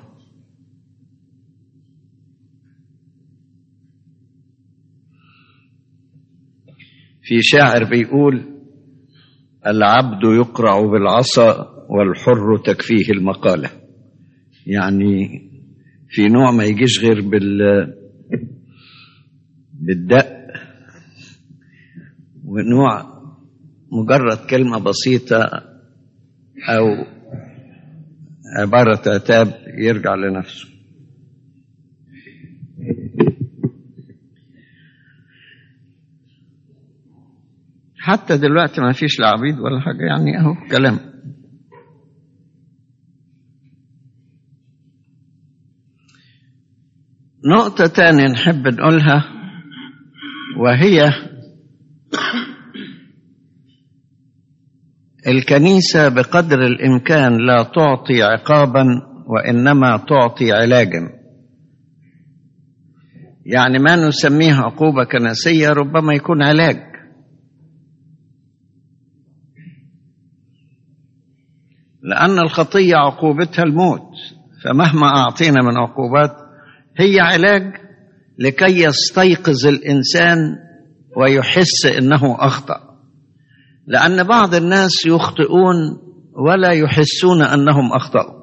في شاعر بيقول: العبد يقرع بالعصا والحر تكفيه المقالة. يعني في نوع ما يجيش غير بال بالدق، ونوع مجرد كلمة بسيطة أو عبارة عتاب يرجع لنفسه. حتى دلوقتي ما فيش لا عبيد ولا حاجة، يعني أهو كلام. نقطة تانية نحب نقولها، وهي الكنيسة بقدر الإمكان لا تعطي عقابا وإنما تعطي علاجا. يعني ما نسميه عقوبة كنسية ربما يكون علاج. لأن الخطية عقوبتها الموت، فمهما أعطينا من عقوبات هي علاج لكي يستيقظ الإنسان ويحس إنه أخطأ. لأن بعض الناس يخطئون ولا يحسون أنهم أخطأوا.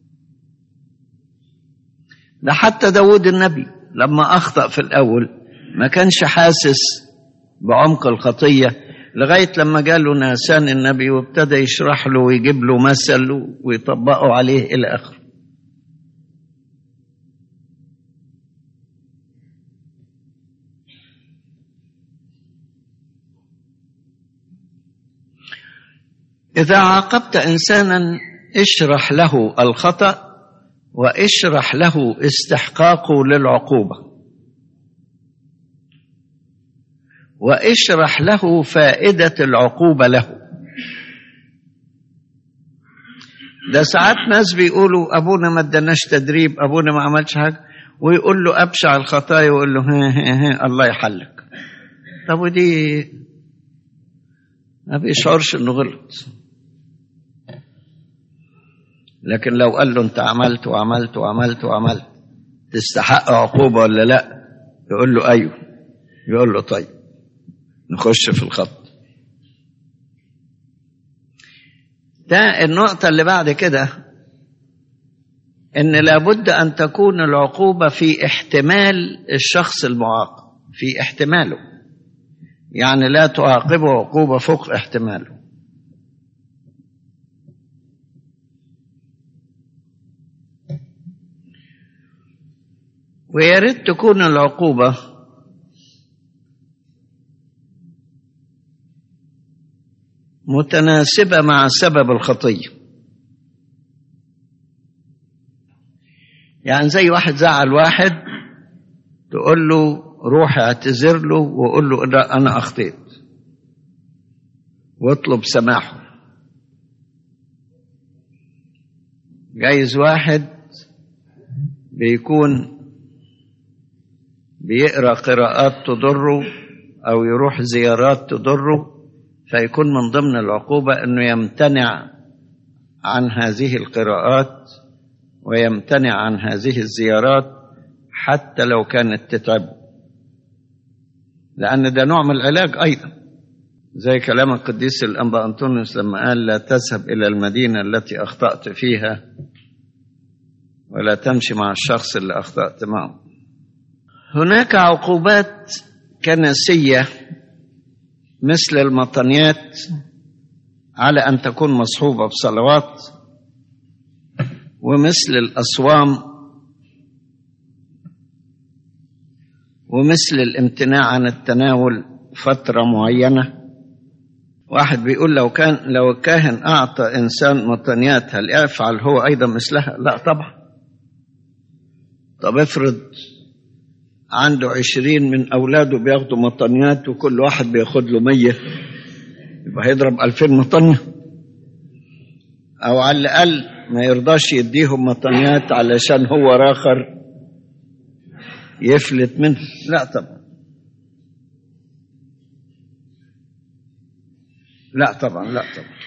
ده حتى داود النبي لما أخطأ في الأول ما كانش حاسس بعمق الخطية، لغاية لما جاله ناسان النبي وابتدى يشرح له ويجيب له مثل ويطبقه عليه إلى آخره. إذا عاقبت إنسانا اشرح له الخطأ واشرح له استحقاقه للعقوبة، واشرح له فائدة العقوبة له. ده ساعات ناس بيقولوا أبونا ما اداناش تدريب، أبونا ما عملش حاجة، ويقول له أبشع الخطايا ويقول له ها ها ها الله يحلك. طب ودي ما بيشعرش إنه غلط. لكن لو قال له أنت عملت وعملت وعملت وعملت تستحق عقوبة ولا لا، يقول له أيوه، يقول له طيب نخش في الخط. ده النقطة اللي بعد كده، إن لابد أن تكون العقوبة في احتمال الشخص المعاقب، في احتماله. يعني لا تعاقبه عقوبة فوق احتماله. ويا ريت تكون العقوبة متناسبة مع سبب الخطية. يعني زي واحد زعل واحد تقول له روح اعتذر له وقول له لا أنا أخطيت واطلب سماحه. جايز واحد بيكون بيقرأ قراءات تضره أو يروح زيارات تضره، فيكون من ضمن العقوبة أنه يمتنع عن هذه القراءات ويمتنع عن هذه الزيارات حتى لو كانت تتعبه، لأن ده نوع من العلاج أيضا. زي كلام القديس الأنبا أنطونيوس لما قال لا تذهب إلى المدينة التي أخطأت فيها ولا تمشي مع الشخص اللي أخطأت معه. هناك عقوبات كنسية مثل المطنيات على أن تكون مصحوبة بصلوات، ومثل الأصوام، ومثل الامتناع عن التناول فترة معينة. واحد بيقول لو كان لو الكاهن أعطى إنسان مطنيات هل يفعل هو أيضا مثلها؟ لا طبعا. طب افرض عنده عشرين من أولاده بياخدوا مطنيات وكل واحد بياخد له مية، يبقى هيضرب ألفين مطنية. أو على الأقل ما يرضاش يديهم مطنيات علشان هو راخر يفلت منه. لا طبعا، لا طبعا، لا طبعا.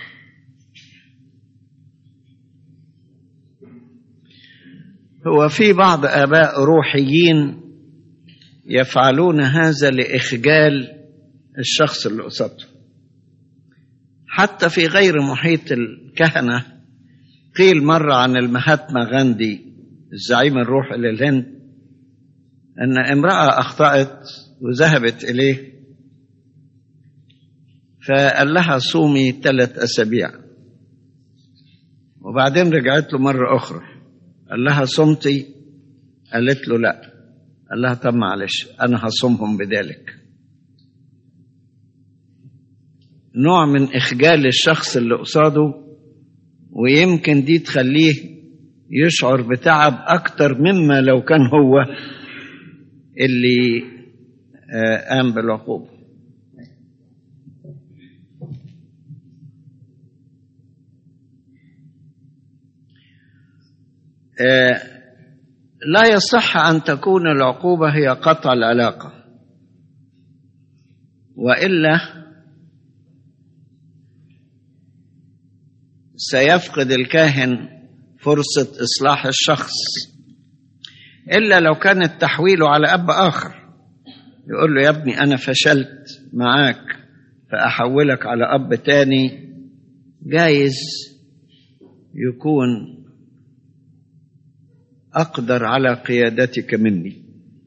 هو في بعض آباء روحيين يفعلون هذا لإخجال الشخص اللي قصده، حتى في غير محيط الكهنة. قيل مرة عن المهاتما غاندي الزعيم الروحي للهند أن امرأة أخطأت وذهبت إليه فقال لها صومي ثلاث أسابيع، وبعدين رجعت له مرة أخرى قال لها صمتي؟ قالت له لا. قال لها طب معلش أنا هصومهم بذلك. نوع من إخجال الشخص اللي قصاده، ويمكن دي تخليه يشعر بتعب أكتر مما لو كان هو اللي قام بالعقوبة. لا يصح أن تكون العقوبة هي قطع العلاقة، وإلا سيفقد الكاهن فرصة إصلاح الشخص، إلا لو كان التحويل على أب آخر، يقول له يا ابني أنا فشلت معاك فأحولك على أب تاني، جايز يكون أقدر على قيادتك مني.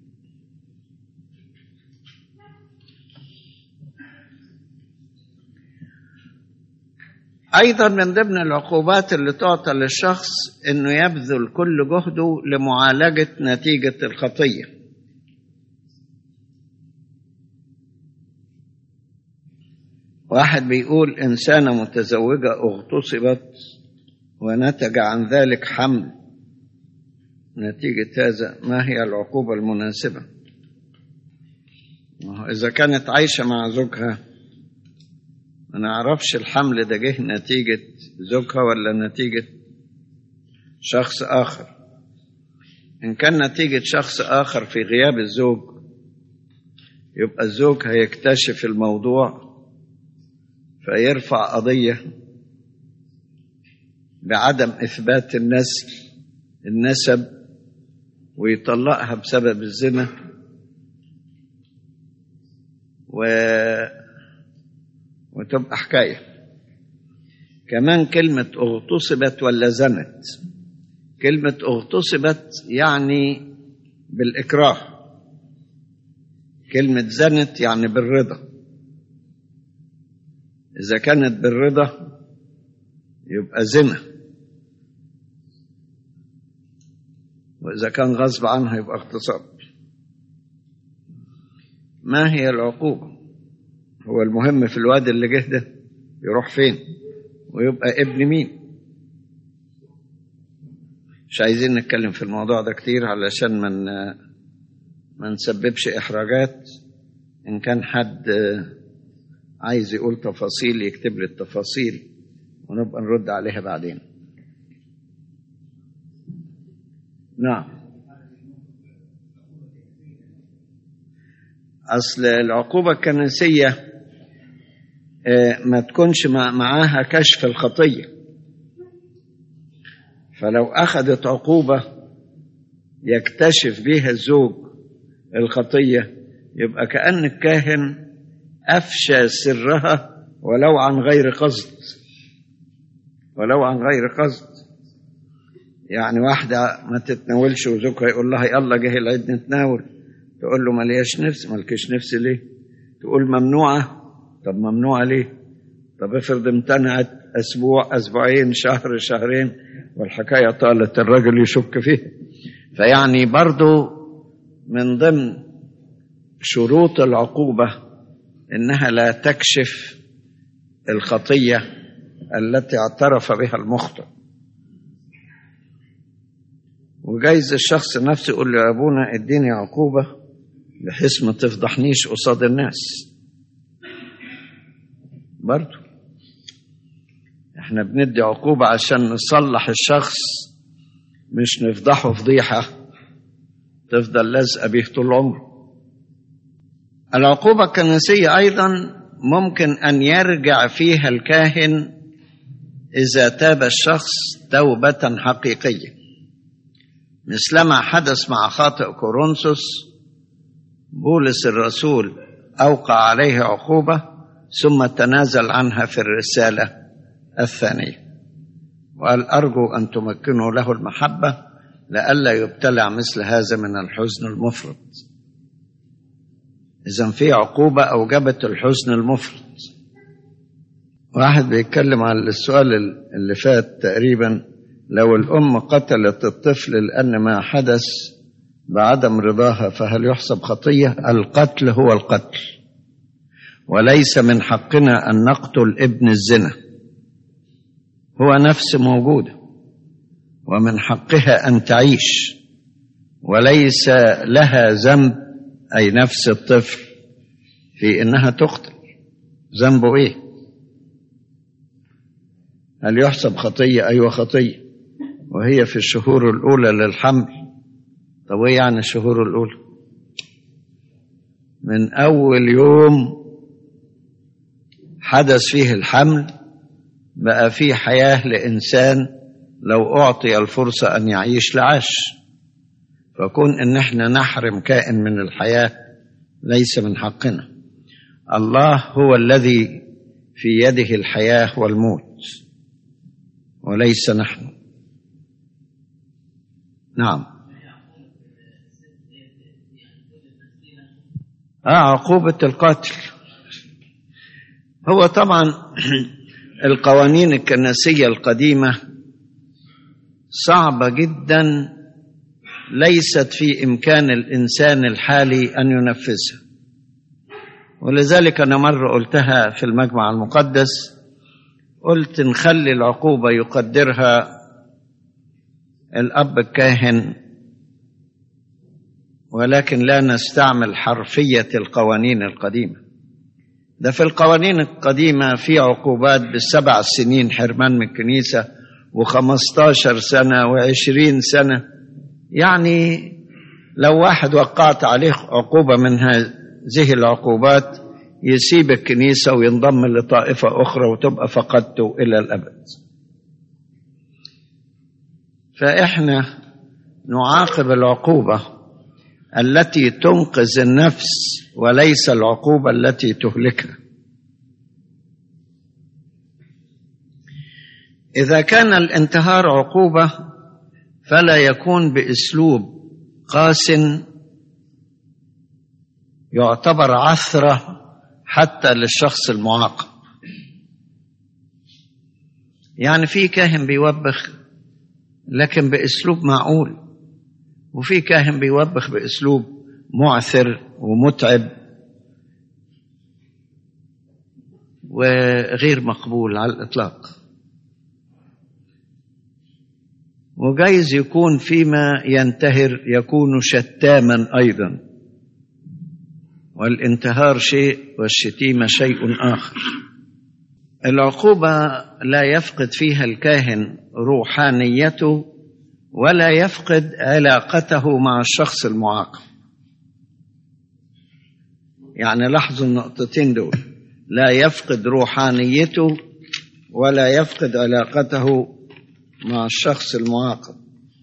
أيضا من ضمن العقوبات اللي تعطى للشخص أنه يبذل كل جهده لمعالجة نتيجة الخطية. واحد بيقول إنسانة متزوجة اغتصبت ونتج عن ذلك حمل، نتيجة هذا ما هي العقوبة المناسبة؟ إذا كانت عايشة مع زوجها ما نعرفش الحمل ده جه نتيجة زوجها ولا نتيجة شخص آخر. إن كان نتيجة شخص آخر في غياب الزوج، يبقى الزوج هيكتشف الموضوع فيرفع قضية بعدم إثبات النسل النسب ويطلقها بسبب الزنا، و... وتبقى حكاية. كمان كلمة اغتصبت ولا زنت، كلمة اغتصبت يعني بالإكراه، كلمة زنت يعني بالرضا. إذا كانت بالرضا يبقى زنا، وإذا كان غصب عنها يبقى اغتصاب. ما هي العقوبة؟ هو المهم في الواد اللي جه ده يروح فين ويبقى ابن مين؟ مش عايزين نتكلم في الموضوع ده كتير علشان من ما نسببش إحراجات. إن كان حد عايز يقول تفاصيل يكتب لي التفاصيل ونبقى نرد عليها بعدين. نعم. أصل العقوبة الكنسية ما تكونش معاها كشف الخطية، فلو أخذت عقوبة يكتشف بها الزوج الخطية يبقى كأن الكاهن أفشى سرها ولو عن غير قصد، ولو عن غير قصد. يعني واحدة ما تتناولش وزوجها يقول لها يلا جه العيد نتناول، تقول له ملياش نفس. ملكش نفس ليه؟ تقول ممنوعة. طب ممنوعة ليه؟ طب افرض امتنعت أسبوع أسبوعين شهر شهرين والحكاية طالت، الرجل يشك فيه. فيعني برضو من ضمن شروط العقوبة إنها لا تكشف الخطية التي اعترف بها المخطئ. وجايز الشخص نفسه يقول له يا أبونا اديني عقوبة بحيث ما تفضحنيش قصاد الناس. برضو احنا بندي عقوبة عشان نصلح الشخص، مش نفضحه فضيحة تفضل لازقة به طول عمره. العقوبة الكنسية أيضا ممكن أن يرجع فيها الكاهن إذا تاب الشخص توبة حقيقية، مثلما حدث مع خاطئ كورنثوس. بولس الرسول أوقع عليه عقوبة ثم تنازل عنها في الرسالة الثانية، وقال أرجو أن تمكنوا له المحبة لئلا يبتلع مثل هذا من الحزن المفرط. إذن في عقوبة أوجبت الحزن المفرط. واحد بيتكلم عن السؤال اللي فات تقريبا، لو الأم قتلت الطفل لأن ما حدث بعدم رضاها فهل يحسب خطية؟ القتل هو القتل، وليس من حقنا أن نقتل ابن الزنا، هو نفس موجودة ومن حقها أن تعيش، وليس لها ذنب أي نفس الطفل في إنها تقتل. ذنبه إيه؟ هل يحسب خطية؟ أيوة خطية، وهي في الشهور الأولى للحمل. طب إيه يعني الشهور الأولى؟ من أول يوم حدث فيه الحمل بقى فيه حياة لإنسان لو أعطي الفرصة أن يعيش لعاش. فكون إن احنا نحرم كائن من الحياة ليس من حقنا. الله هو الذي في يده الحياة والموت وليس نحن. نعم. آه عقوبة القاتل. هو طبعا القوانين الكنسية القديمة صعبة جدا، ليست في إمكان الإنسان الحالي أن ينفذها، ولذلك أنا مرة قلتها في المجمع المقدس، قلت نخلي العقوبة يقدرها الأب الكاهن، ولكن لا نستعمل حرفية القوانين القديمة. ده في القوانين القديمة في عقوبات بالسبع سنين حرمان من الكنيسة وخمستاشر سنة وعشرين سنة. يعني لو واحد وقعت عليه عقوبة من هذه العقوبات يسيب الكنيسة وينضم لطائفة أخرى وتبقى فقدته إلى الأبد. فإحنا نعاقب العقوبة التي تنقذ النفس وليس العقوبة التي تهلكها. إذا كان الانتهار عقوبة فلا يكون بأسلوب قاس يعتبر عثرة حتى للشخص المعاقب. يعني في كاهن بيوبخ لكن بأسلوب معقول، وفي كاهن بيوبخ بأسلوب معثر ومتعب وغير مقبول على الإطلاق. وجايز يكون فيما ينتهر يكون شتاما أيضا، والانتهار شيء والشتيمة شيء آخر. العقوبة لا يفقد فيها الكاهن روحانيته ولا يفقد علاقته مع الشخص المعاقب. يعني لاحظوا النقطتين دول، لا يفقد روحانيته ولا يفقد علاقته مع الشخص المعاقب.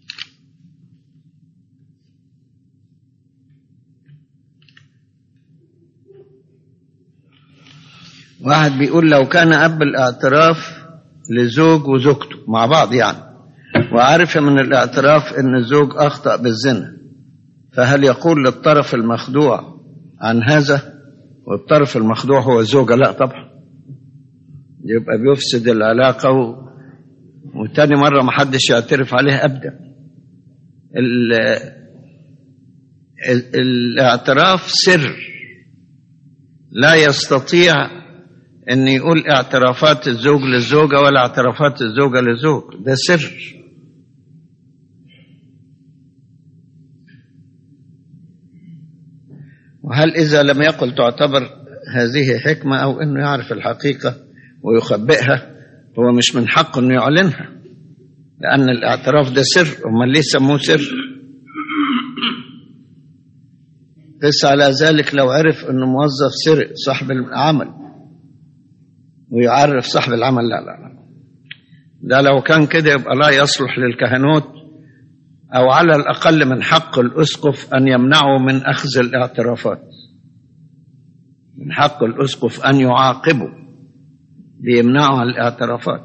واحد بيقول لو كان أب الاعتراف لزوج وزوجته مع بعض يعني، وعرف من الاعتراف أن الزوج أخطأ بالزنا، فهل يقول للطرف المخدوع عن هذا والطرف المخدوع هو الزوجة؟ لا طبعا، يبقى بيفسد العلاقة و... وتاني مرة ما حدش يعترف عليه أبدا. ال... ال... الاعتراف سر، لا يستطيع أن يقول اعترافات الزوج للزوجة ولا اعترافات الزوجة للزوج، ده سر. وهل إذا لم يقل تعتبر هذه حكمة أو أنه يعرف الحقيقة ويخبئها؟ هو مش من حقه أنه يعلنها، لأن الاعتراف ده سر. أمال ليه سموه سر؟ قس على ذلك لو عرف أنه موظف سرق صاحب العمل ويعرف صاحب العمل. لا لا لا، ده لو كان كده يبقى لا يصلح للكهنوت، أو على الأقل من حق الأسقف أن يمنعه من أخذ الاعترافات. من حق الأسقف أن يعاقبه بيمنعه الاعترافات.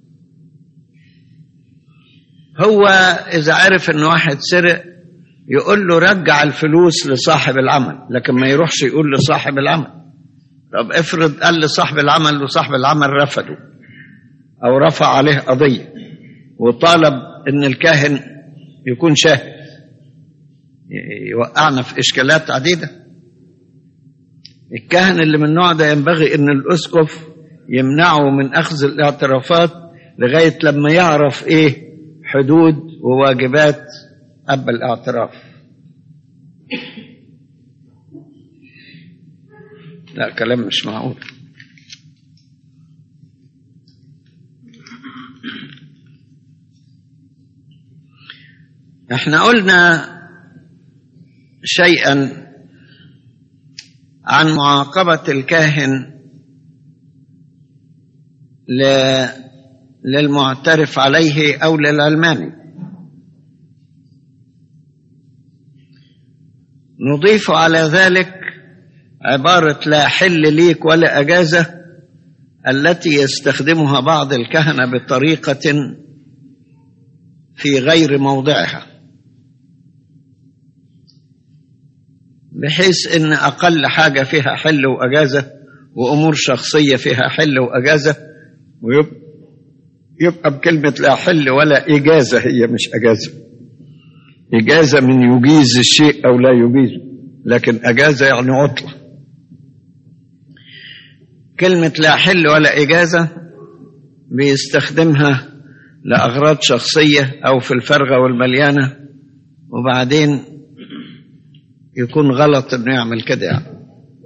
هو إذا عرف أن واحد سرق يقول له رجع الفلوس لصاحب العمل، لكن ما يروحش يقول لصاحب العمل. طب افرض قال لصاحب العمل وصاحب العمل رفضه أو رفع عليه قضية وطالب أن الكاهن يكون شاهد، يوقعنا في إشكالات عديدة. الكاهن اللي من النوع ده ينبغي أن الأسقف يمنعه من أخذ الاعترافات لغاية لما يعرف إيه حدود وواجبات أب الاعتراف. لا، كلام مش معقول. احنا قلنا شيئا عن معاقبة الكاهن للمعترف عليه أو للعلماني. نضيف على ذلك عبارة لا حل ليك ولا أجازة التي يستخدمها بعض الكهنة بطريقة في غير موضعها، بحيث ان اقل حاجة فيها حل واجازة وامور شخصية فيها حل واجازة، ويبقى بكلمة لا حل ولا اجازة. هي مش اجازة، اجازة من يجيز الشيء او لا يجيزه، لكن اجازة يعني عطلة. كلمة لا حل ولا اجازة بيستخدمها لأغراض شخصية أو في الفرغة والمليانة، وبعدين يكون غلط إنه يعمل كده يعني.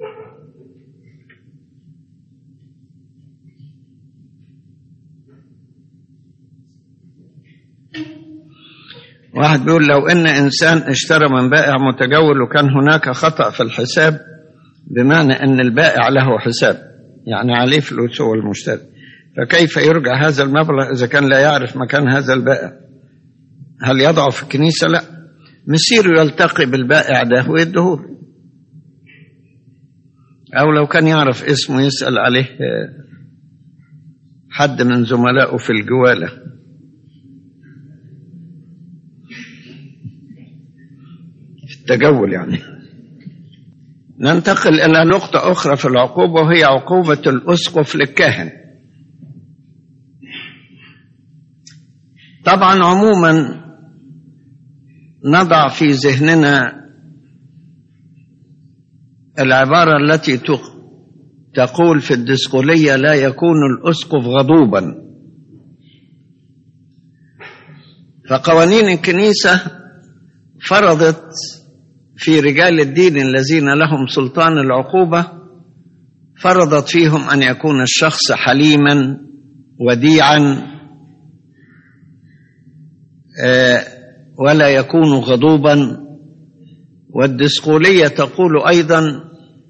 واحد بيقول لو إن إنسان اشترى من بائع متجول وكان هناك خطأ في الحساب، بمعنى أن البائع له حساب يعني عليه فلوس هو المشتري، فكيف يرجع هذا المبلغ إذا كان لا يعرف مكان هذا البائع؟ هل يضعه في الكنيسة؟ لا، مسير يلتقي بالبائع ده ويدهور، أو لو كان يعرف اسمه يسأل عليه حد من زملائه في الجوالة. في التجول يعني. ننتقل إلى نقطة أخرى في العقوبة، وهي عقوبة الأسقف للكاهن. طبعا عموما نضع في ذهننا العبارة التي تقول في الدسقولية لا يكون الأسقف غضوبا. فقوانين الكنيسة فرضت في رجال الدين الذين لهم سلطان العقوبة، فرضت فيهم أن يكون الشخص حليما وديعا ولا يكون غضوبا. والدسقولية تقول أيضا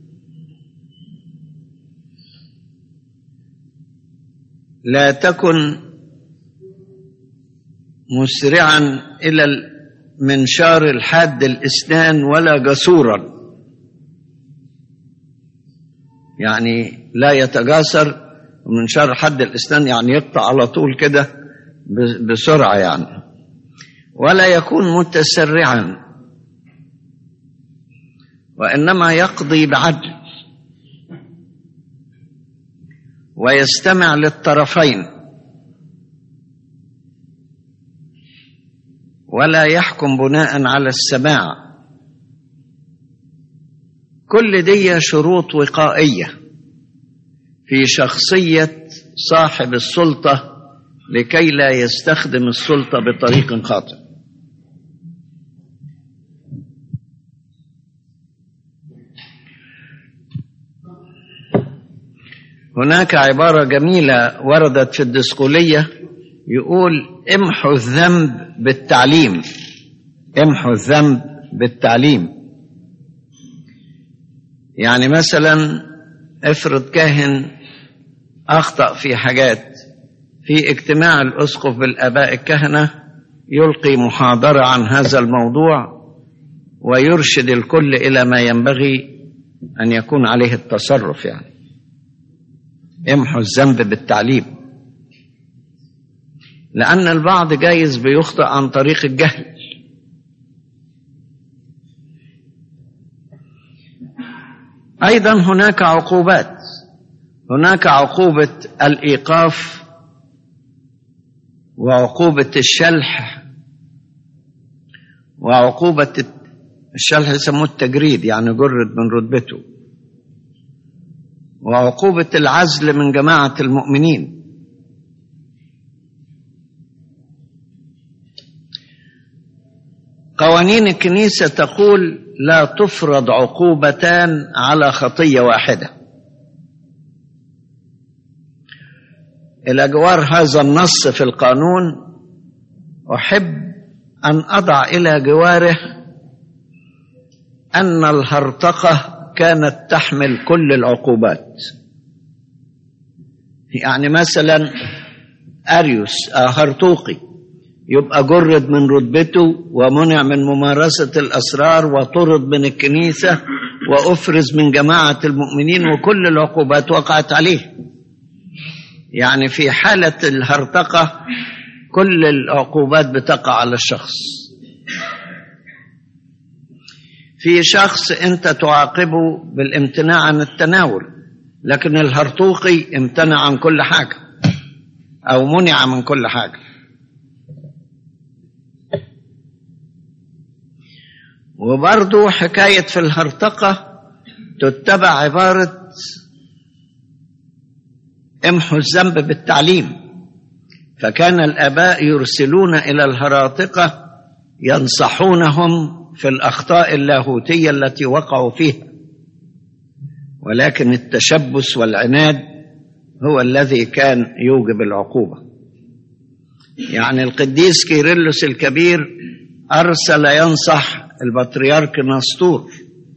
لا تكن مسرعا إلى المنشار الحاد الإسنان ولا جسورا، يعني لا يتجاسر. ومنشار حد الإسنان يعني يقطع على طول كده بسرعة يعني. ولا يكون متسرعا، وإنما يقضي بعدل ويستمع للطرفين، ولا يحكم بناء على السماع. كل دي شروط وقائية في شخصية صاحب السلطة لكي لا يستخدم السلطة بطريق خاطئ. هناك عبارة جميلة وردت في الدسقولية يقول امحوا الذنب بالتعليم، امحوا الذنب بالتعليم. يعني مثلا افرض كاهن أخطأ في حاجات، في اجتماع الأسقف بالآباء الكهنة يلقي محاضرة عن هذا الموضوع ويرشد الكل إلى ما ينبغي أن يكون عليه التصرف. يعني امحوا الذنب بالتعليم، لأن البعض جايز بيخطئ عن طريق الجهل. أيضا هناك عقوبات، هناك عقوبة الإيقاف وعقوبة الشلح وعقوبة الشلح يسموه التجريد، يعني جرد من رتبته، وعقوبة العزل من جماعة المؤمنين. قوانين الكنيسة تقول لا تفرض عقوبتان على خطية واحدة. إلى جوار هذا النص في القانون أحب أن أضع إلى جواره أن الهرطقة كانت تحمل كل العقوبات. يعني مثلا أريوس هرطوقي يبقى جرد من رتبته ومنع من ممارسة الأسرار وطرد من الكنيسة وأفرز من جماعة المؤمنين، وكل العقوبات وقعت عليه. يعني في حالة الهرطقة كل العقوبات بتقع على الشخص. في شخص أنت تعاقبه بالامتناع عن التناول، لكن الهرطوقي امتنع عن كل حاجة أو منع من كل حاجة. وبرضو حكاية في الهرطقة تتبع عبارة امحوا الذنب بالتعليم، فكان الآباء يرسلون إلى الهراطقة ينصحونهم في الأخطاء اللاهوتية التي وقعوا فيها، ولكن التشبث والعناد هو الذي كان يوجب العقوبة. يعني القديس كيرلس الكبير أرسل ينصح البطريرك نسطور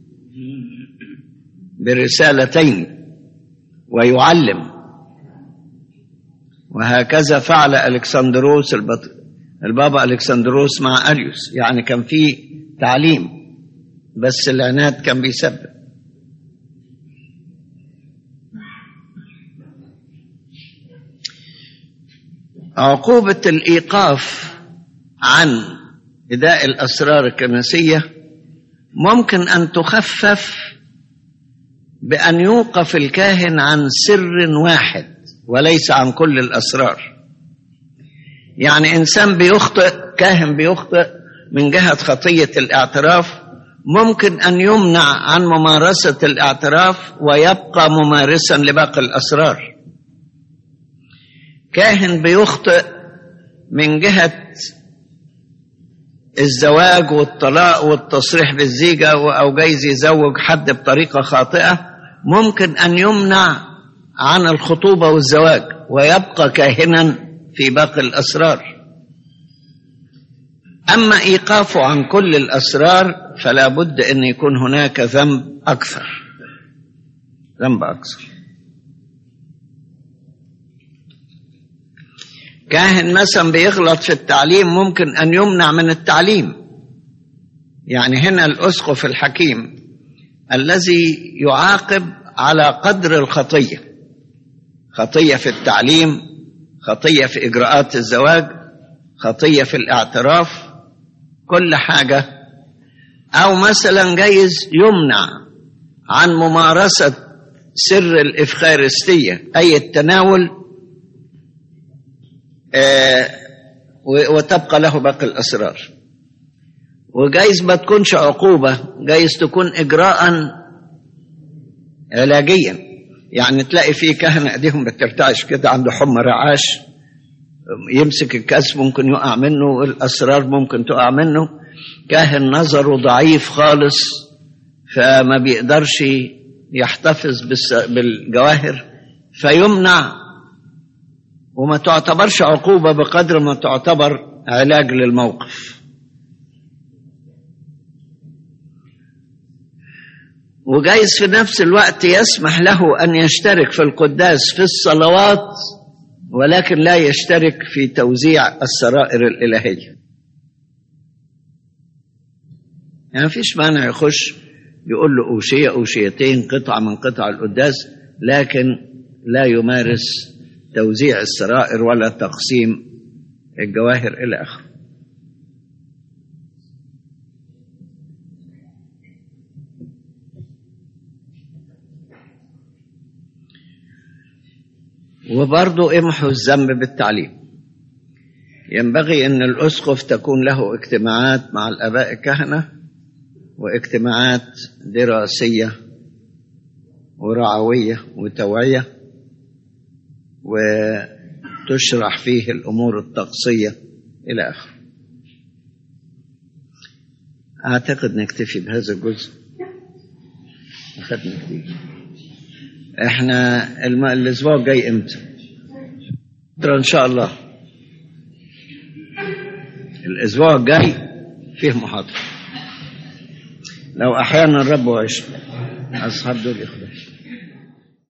برسالتين ويعلم، وهكذا فعل ألكسندروس البابا ألكسندروس مع أريوس. يعني كان في تعليم، بس العناد كان بيسبب. عقوبة الإيقاف عن إداء الأسرار الكنسية ممكن أن تخفف بأن يوقف الكاهن عن سر واحد وليس عن كل الأسرار. يعني إنسان بيخطئ، كاهن بيخطئ من جهة خطية الاعتراف، ممكن أن يمنع عن ممارسة الاعتراف ويبقى ممارسا لباقي الأسرار. كاهن بيخطئ من جهة الزواج والطلاق والتصريح بالزيجة أو جايز يزوج حد بطريقة خاطئة، ممكن أن يمنع عن الخطوبة والزواج ويبقى كاهنا في باقي الأسرار. أما إيقافه عن كل الأسرار فلا بد أن يكون هناك ذنب أكثر، ذنب أكثر. كاهن مثلا بيغلط في التعليم ممكن أن يمنع من التعليم. يعني هنا الأسقف الحكيم الذي يعاقب على قدر الخطية، خطية في التعليم، خطية في إجراءات الزواج، خطية في الاعتراف، كل حاجة. أو مثلا جايز يمنع عن ممارسة سر الإفخارستية أي التناول، آه وتبقى له باقي الأسرار. وجايز ما تكونش عقوبة، جايز تكون إجراء علاجيا. يعني تلاقي فيه كهنة ايديهم بترتعش كده، عنده حمى رعاش، يمسك الكاس ممكن يقع منه، الأسرار ممكن تقع منه. كاهن نظره ضعيف خالص فما بيقدرش يحتفظ بالجواهر، فيمنع، وما تعتبرش عقوبة بقدر ما تعتبر علاج للموقف. وجايز في نفس الوقت يسمح له أن يشترك في القداس في الصلوات، ولكن لا يشترك في توزيع السرائر الإلهية. يعني مفيش مانع يخش يقول له أوشية أوشيتين قطعة من قطع القداس، لكن لا يمارس توزيع السرائر ولا تقسيم الجواهر إلى آخره. وبرضو امحوا الذنب بالتعليم. ينبغي أن الأسقف تكون له اجتماعات مع الآباء الكهنة واجتماعات دراسية ورعوية وتوعية، وتشرح فيه الأمور الطقسية إلى آخره. أعتقد نكتفي بهذا الجزء، أخذنا كتير. إحنا الم... الأسبوع الجاي إمتى؟ إن شاء الله الأسبوع الجاي فيه محاضرة، لو أحيانا الرب وعشنا أصحاب دول يخرج.